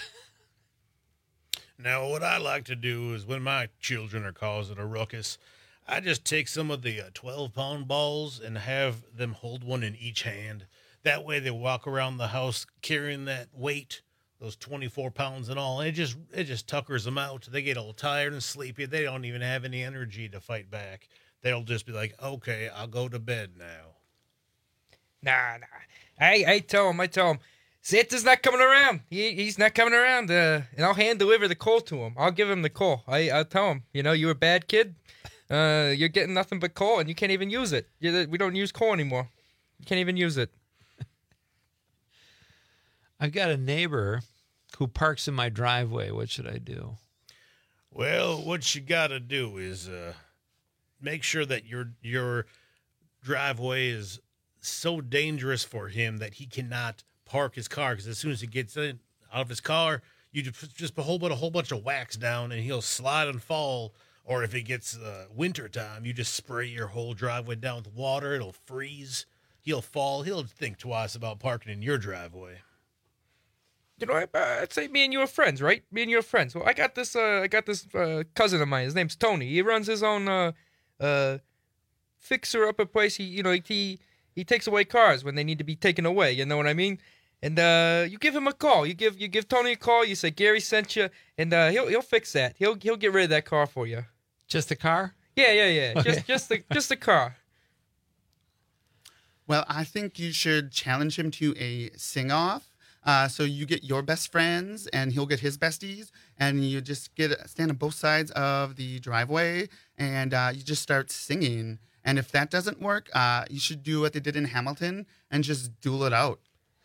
Now, what I like to do is when my children are causing a ruckus, I just take some of the 12-pound balls and have them hold one in each hand. That way they walk around the house carrying that weight, those 24 pounds and all. And it just tuckers them out. They get all tired and sleepy. They don't even have any energy to fight back. They'll just be like, okay, I'll go to bed now. Nah. I tell him, Santa's not coming around. He's not coming around. And I'll hand deliver the coal to him. I'll give him the coal. I'll tell him, you're a bad kid. You're getting nothing but coal, and you can't even use it. We don't use coal anymore. You can't even use it. I've got a neighbor who parks in my driveway. What should I do? Well, what you got to do is make sure that your driveway is so dangerous for him that he cannot park his car, because as soon as he gets out of his car, you just put a whole bunch of wax down and he'll slide and fall. Or if it gets winter time, you just spray your whole driveway down with water. It'll freeze. He'll fall. He'll think twice about parking in your driveway. I'd say me and you are friends, right? Me and you are friends. Well, I got this cousin of mine. His name's Tony. He runs his own fixer-upper place. He takes away cars when they need to be taken away. You know what I mean? And you give him a call. You give Tony a call. You say Gary sent you, and he'll fix that. He'll get rid of that car for you. Just the car? Yeah. Okay. Just the car. Well, I think you should challenge him to a sing-off. So you get your best friends, and he'll get his besties, and you just stand on both sides of the driveway, and you just start singing. And if that doesn't work, you should do what they did in Hamilton and just duel it out.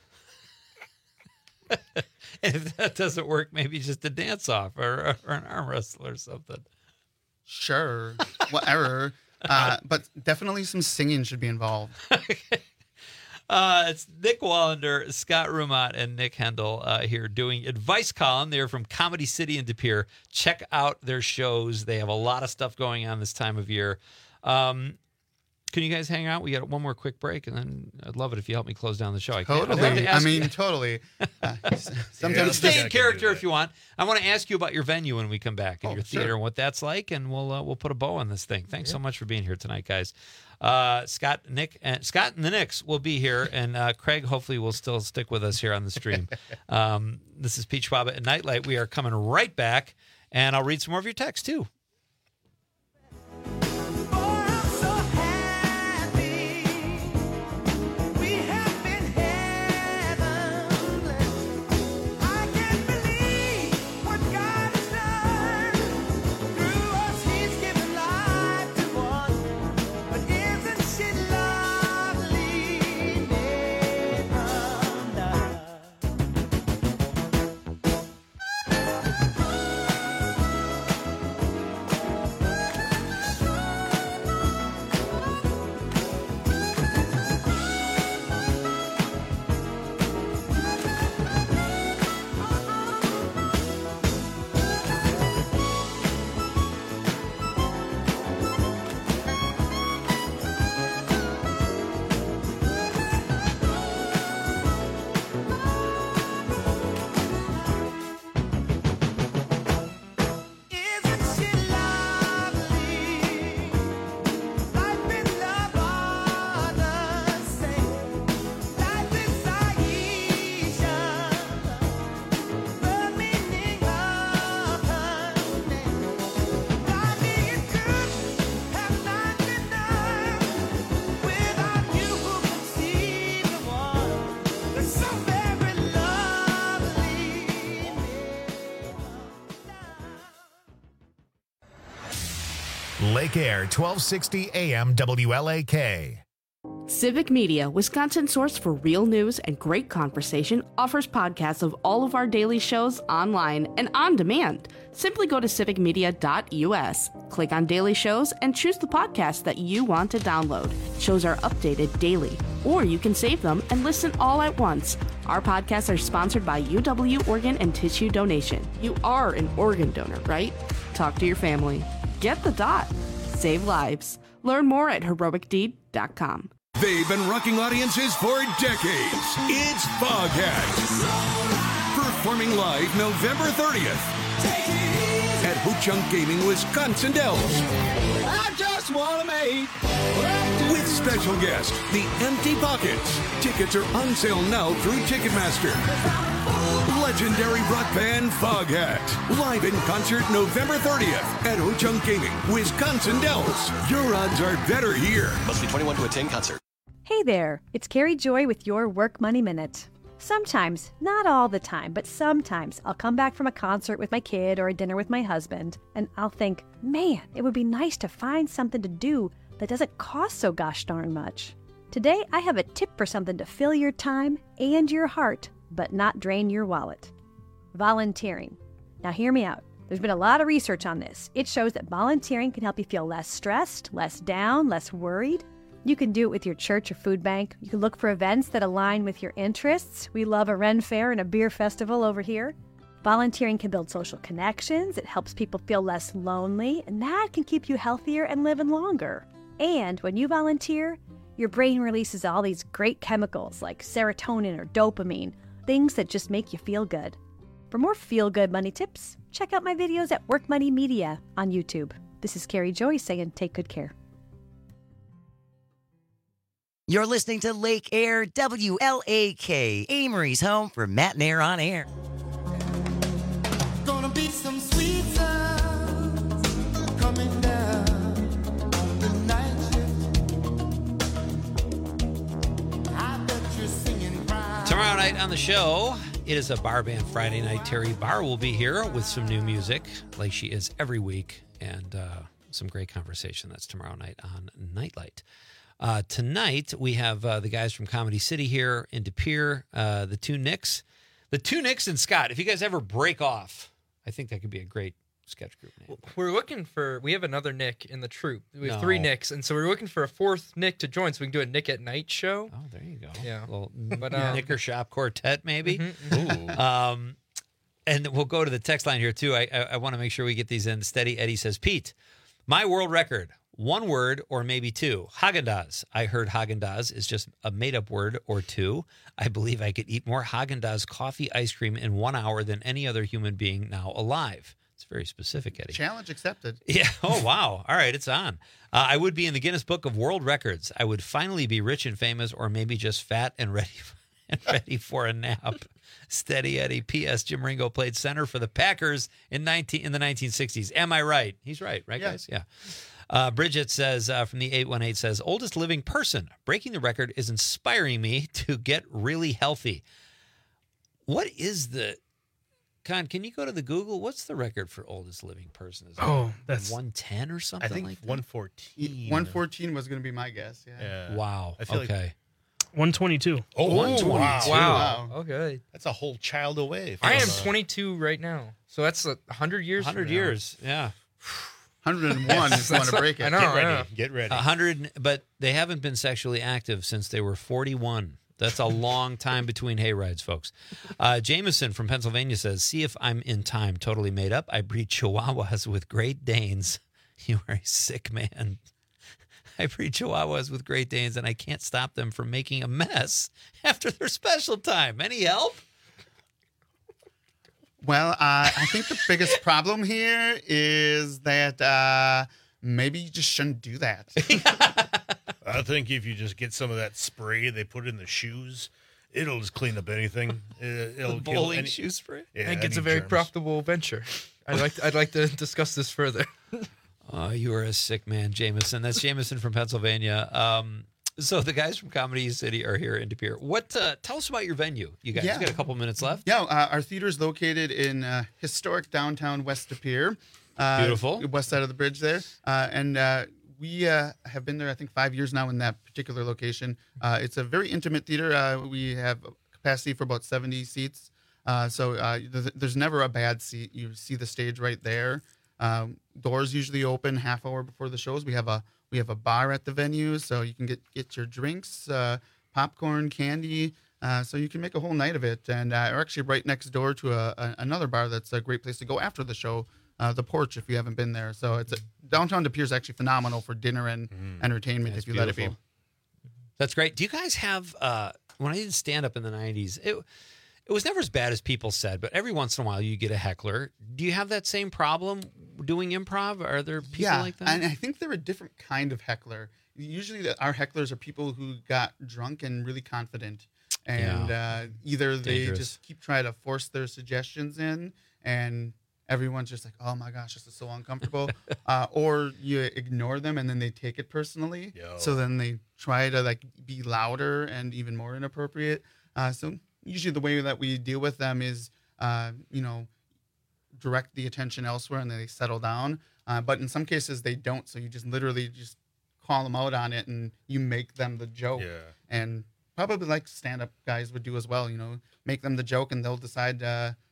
If that doesn't work, maybe just a dance-off or an arm wrestle or something. Sure, whatever. But definitely some singing should be involved. It's Nick Wallander, Scott Rumont, and Nick Hendel here doing Advice Column. They're from Comedy City in De Pere. Check out their shows. They have a lot of stuff going on this time of year. Can you guys hang out? We got one more quick break, and then I'd love it if you help me close down the show. Totally. Totally. Sometimes stay in character if you want. I want to ask you about your venue when we come back and your theater sure. and what that's like, and we'll put a bow on this thing. Thanks so much for being here tonight, guys. Scott and the Knicks will be here, and Craig hopefully will still stick with us here on the stream. This is Pete Schwaba at Nightlight. We are coming right back, and I'll read some more of your texts too. Lake Air 1260 AM WLAK. Civic Media, Wisconsin's source for real news and great conversation, offers podcasts of all of our daily shows online and on demand. Simply go to civicmedia.us, click on daily shows, and choose the podcast that you want to download. Shows are updated daily, or you can save them and listen all at once. Our podcasts are sponsored by UW Organ and Tissue Donation. You are an organ donor, right? Talk to your family. Get the dot. Save lives. Learn more at heroicdeed.com. They've been rocking audiences for decades. It's Foghat. Performing live November 30th at Ho-Chunk Gaming, Wisconsin Dells. I just want to make with special guest, The Empty Pockets. Tickets are on sale now through Ticketmaster. Legendary rock band Foghat. Live in concert November 30th at Ho-Chunk Gaming, Wisconsin Dells. Your odds are better here. Must be 21 to attend concert. Hey there, it's Carrie Joy with your Work Money Minute. Sometimes, not all the time, but sometimes I'll come back from a concert with my kid or a dinner with my husband, and I'll think, man, it would be nice to find something to do that doesn't cost so gosh darn much. Today, I have a tip for something to fill your time and your heart, but not drain your wallet. Volunteering. Now hear me out. There's been a lot of research on this. It shows that volunteering can help you feel less stressed, less down, less worried. You can do it with your church or food bank. You can look for events that align with your interests. We love a Ren Fair and a beer festival over here. Volunteering can build social connections. It helps people feel less lonely, and that can keep you healthier and living longer. And when you volunteer, your brain releases all these great chemicals like serotonin or dopamine, things that just make you feel good. For more feel-good money tips, check out my videos at Work Money Media on YouTube. This is Carrie Joy saying take good care. You're listening to Lake Air WLAK, Amory's home for Matt and Air on Air. Gonna be some sweet sounds coming down the night shift. I bet you're singing proud. Tomorrow night on the show, it is a Bar Band Friday night. Terry Barr will be here with some new music, like she is every week, and some great conversation. That's tomorrow night on Nightlight. Tonight, we have the guys from Comedy City here in De Pere, the two Nicks. The two Nicks and Scott. If you guys ever break off, I think that could be a great sketch group name. We're looking for, we have another Nick in the troupe. We have No. 3 Nicks, and so we're looking for a 4th Nick to join so we can do a Nick at Night show. Oh, there you go. Yeah. Well, But, Knicker Shop Quartet, maybe. Mhm. Ooh. And we'll go to the text line here, too. I want to make sure we get these in. Steady Eddie says, Pete, my world record, 1 word or maybe 2. Haagen-Dazs. I heard Haagen-Dazs is just a made-up word or 2. I believe I could eat more Haagen-Dazs coffee ice cream in 1 hour than any other human being now alive. It's very specific, Eddie. Challenge accepted. Yeah. Oh, wow. All right. It's on. I would be in the Guinness Book of World Records. I would finally be rich and famous, or maybe just fat and ready for a nap. Steady Eddie. P.S. Jim Ringo played center for the Packers in the 1960s. Am I right? He's right, guys? Yeah. Bridget says, from the 818 says, oldest living person. Breaking the record is inspiring me to get really healthy. What is the... Con, can you go to the Google? What's the record for oldest living person? Is it that's 110 or something I think like that? 114. 114 was going to be my guess. Yeah. Wow. I feel Okay. 122. Oh, 122. Wow. Okay. That's a whole child away. I am from, 22 right now. So that's 100 years 100 from now. years. Yeah. 101 if you want to break it. I know. Get ready. I know. Get ready. 100, but they haven't been sexually active since they were 41. That's a long time between hay rides, folks. Jameson from Pennsylvania says, see if I'm in time. Totally made up. I breed Chihuahuas with Great Danes. You are a sick man. I breed Chihuahuas with Great Danes, and I can't stop them from making a mess after their special time. Any help? Well, I think the biggest problem here is that maybe you just shouldn't do that. I think if you just get some of that spray they put in the shoes, it'll just clean up anything. It'll The kill bowling any shoe spray? I think it's a very profitable venture. I'd like to discuss this further. You are a sick man, Jameson. That's Jameson from Pennsylvania. So the guys from Comedy City are here in De Pere. Tell us about your venue. You guys got a couple minutes left. Yeah, our theater is located in historic downtown West De Pere. Beautiful. West side of the bridge there. And We have been there, I think, 5 years now in that particular location. It's a very intimate theater. We have capacity for about 70 seats. There's never a bad seat. You see the stage right there. Doors usually open half hour before the shows. We have a bar at the venue, so you can get your drinks, popcorn, candy. So you can make a whole night of it. And we're actually right next door to another bar that's a great place to go after the show. The Porch, if you haven't been there. So downtown De Pere is actually phenomenal for dinner and entertainment if you let it be. That's great. Do you guys have, when I did stand up in the 90s, it was never as bad as people said, but every once in a while you get a heckler. Do you have that same problem doing improv? Are there people like that? And I think they're a different kind of heckler. Usually our hecklers are people who got drunk and really confident. And either they just keep trying to force their suggestions in and everyone's just like, oh my gosh, this is so uncomfortable. Or you ignore them and then they take it personally. So then they try to be louder and even more inappropriate. So usually the way that we deal with them is, direct the attention elsewhere and then they settle down. But in some cases they don't. So you just literally just call them out on it and you make them the joke. And probably like stand-up guys would do as well, make them the joke and they'll decide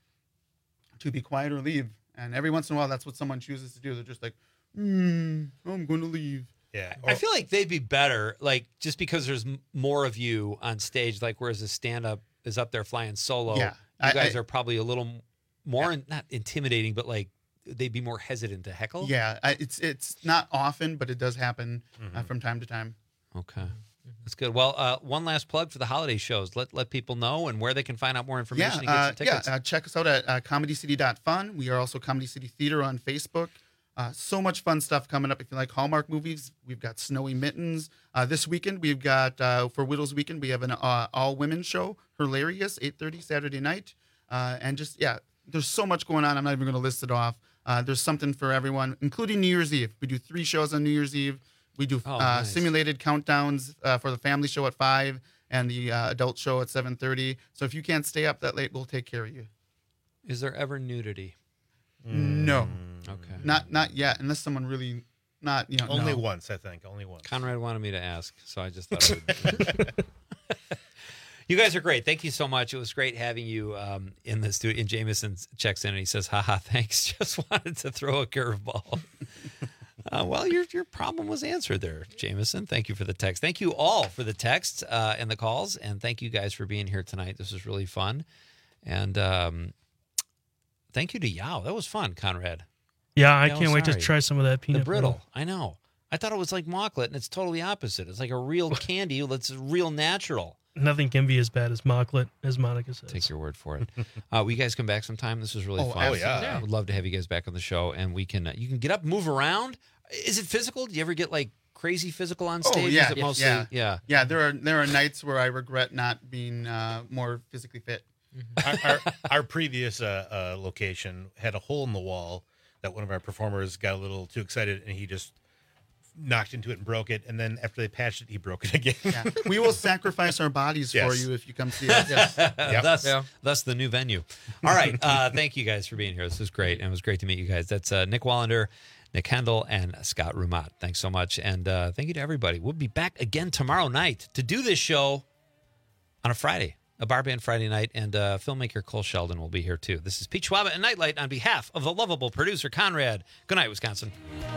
to be quiet or leave. And every once in a while, that's what someone chooses to do. They're just like, I'm going to leave. Yeah. I feel like they'd be better, just because there's more of you on stage, whereas a stand-up is up there flying solo. Yeah. You guys are probably a little more, not intimidating, but they'd be more hesitant to heckle. Yeah. It's not often, but it does happen from time to time. Okay. That's good. Well, one last plug for the holiday shows. Let people know and where they can find out more information and get some tickets. Check us out at comedycity.fun. We are also Comedy City Theater on Facebook. So much fun stuff coming up. If you like Hallmark movies, we've got Snowy Mittens. This weekend, we've got, for Widows Weekend, we have an all-women show, Hilarious, 8:30 Saturday night. There's so much going on. I'm not even going to list it off. There's something for everyone, including New Year's Eve. We do 3 shows on New Year's Eve. We do simulated countdowns for the family show at 5 and the adult show at 7:30. So if you can't stay up that late, we'll take care of you. Is there ever nudity? No. Okay. Not yet, unless someone really Only once, I think. Only once. Conrad wanted me to ask, so I just thought I would. You guys are great. Thank you so much. It was great having you in the studio. And Jameson checks in and he says, haha, thanks. Just wanted to throw a curveball. Well, your problem was answered there, Jameson. Thank you for the text. Thank you all for the texts and the calls. And thank you guys for being here tonight. This was really fun. And thank you to Yao. That was fun, Conrad. Yeah, I can't wait to try some of that peanut The brittle. butter. I know. I thought it was like mocklet, and it's totally opposite. It's like a real candy that's real natural. Nothing can be as bad as mocklet, as Monica says. Take your word for it. Will you guys come back sometime? This was really fun. Oh, yeah. I would love to have you guys back on the show, and you can get up, move around. Is it physical? Do you ever get crazy physical on stage? Oh, yeah. Is it mostly, yeah. There are nights where I regret not being more physically fit. Our previous location had a hole in the wall that one of our performers got a little too excited and he just knocked into it and broke it. And then after they patched it, he broke it again. Yeah. We will sacrifice our bodies for you if you come see us. Yes. Thus the new venue. All right. Thank you guys for being here. This was great. And it was great to meet you guys. That's Nick Wallander, Nick Kendall, and Scott Rumat. Thanks so much. And thank you to everybody. We'll be back again tomorrow night to do this show on a Friday. A bar band Friday night, and filmmaker Cole Sheldon will be here too. This is Pete Schwaba and Nightlight on behalf of the lovable producer Conrad. Good night, Wisconsin.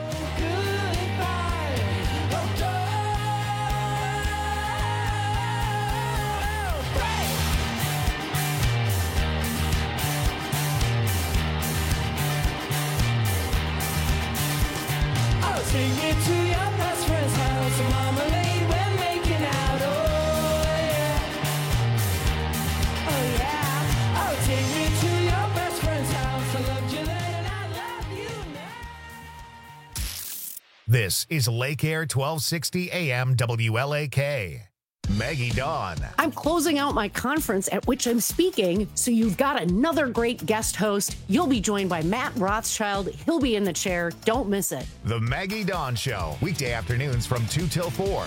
I'll take you to your best friend's house, marmalade, we're making out. Oh yeah, I'll take you to your best friend's house. I loved you then and I love you now. This is Lake Air 1260 AM WLAK. Maggie Dawn. I'm closing out my conference at which I'm speaking, so you've got another great guest host. You'll be joined by Matt Rothschild. He'll be in the chair. Don't miss it. The Maggie Dawn Show, weekday afternoons from 2 till 4.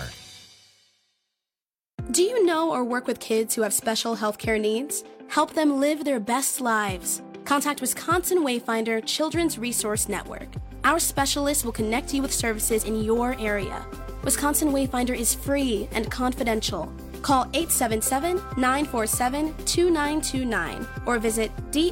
Do you know or work with kids who have special healthcare needs? Help them live their best lives. Contact Wisconsin Wayfinder Children's Resource Network. Our specialists will connect you with services in your area. Wisconsin Wayfinder is free and confidential. Call 877-947-2929 or visit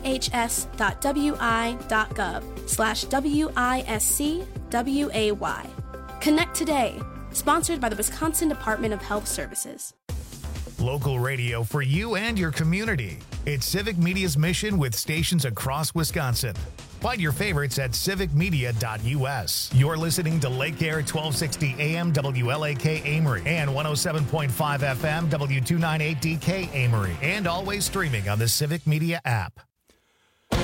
dhs.wi.gov/WISCWAY. Connect today. Sponsored by the Wisconsin Department of Health Services. Local radio for you and your community. It's Civic Media's mission with stations across Wisconsin. Find your favorites at civicmedia.us. You're listening to Lake Air 1260 AM WLAK Amory and 107.5 FM W298DK Amory, and always streaming on the Civic Media app.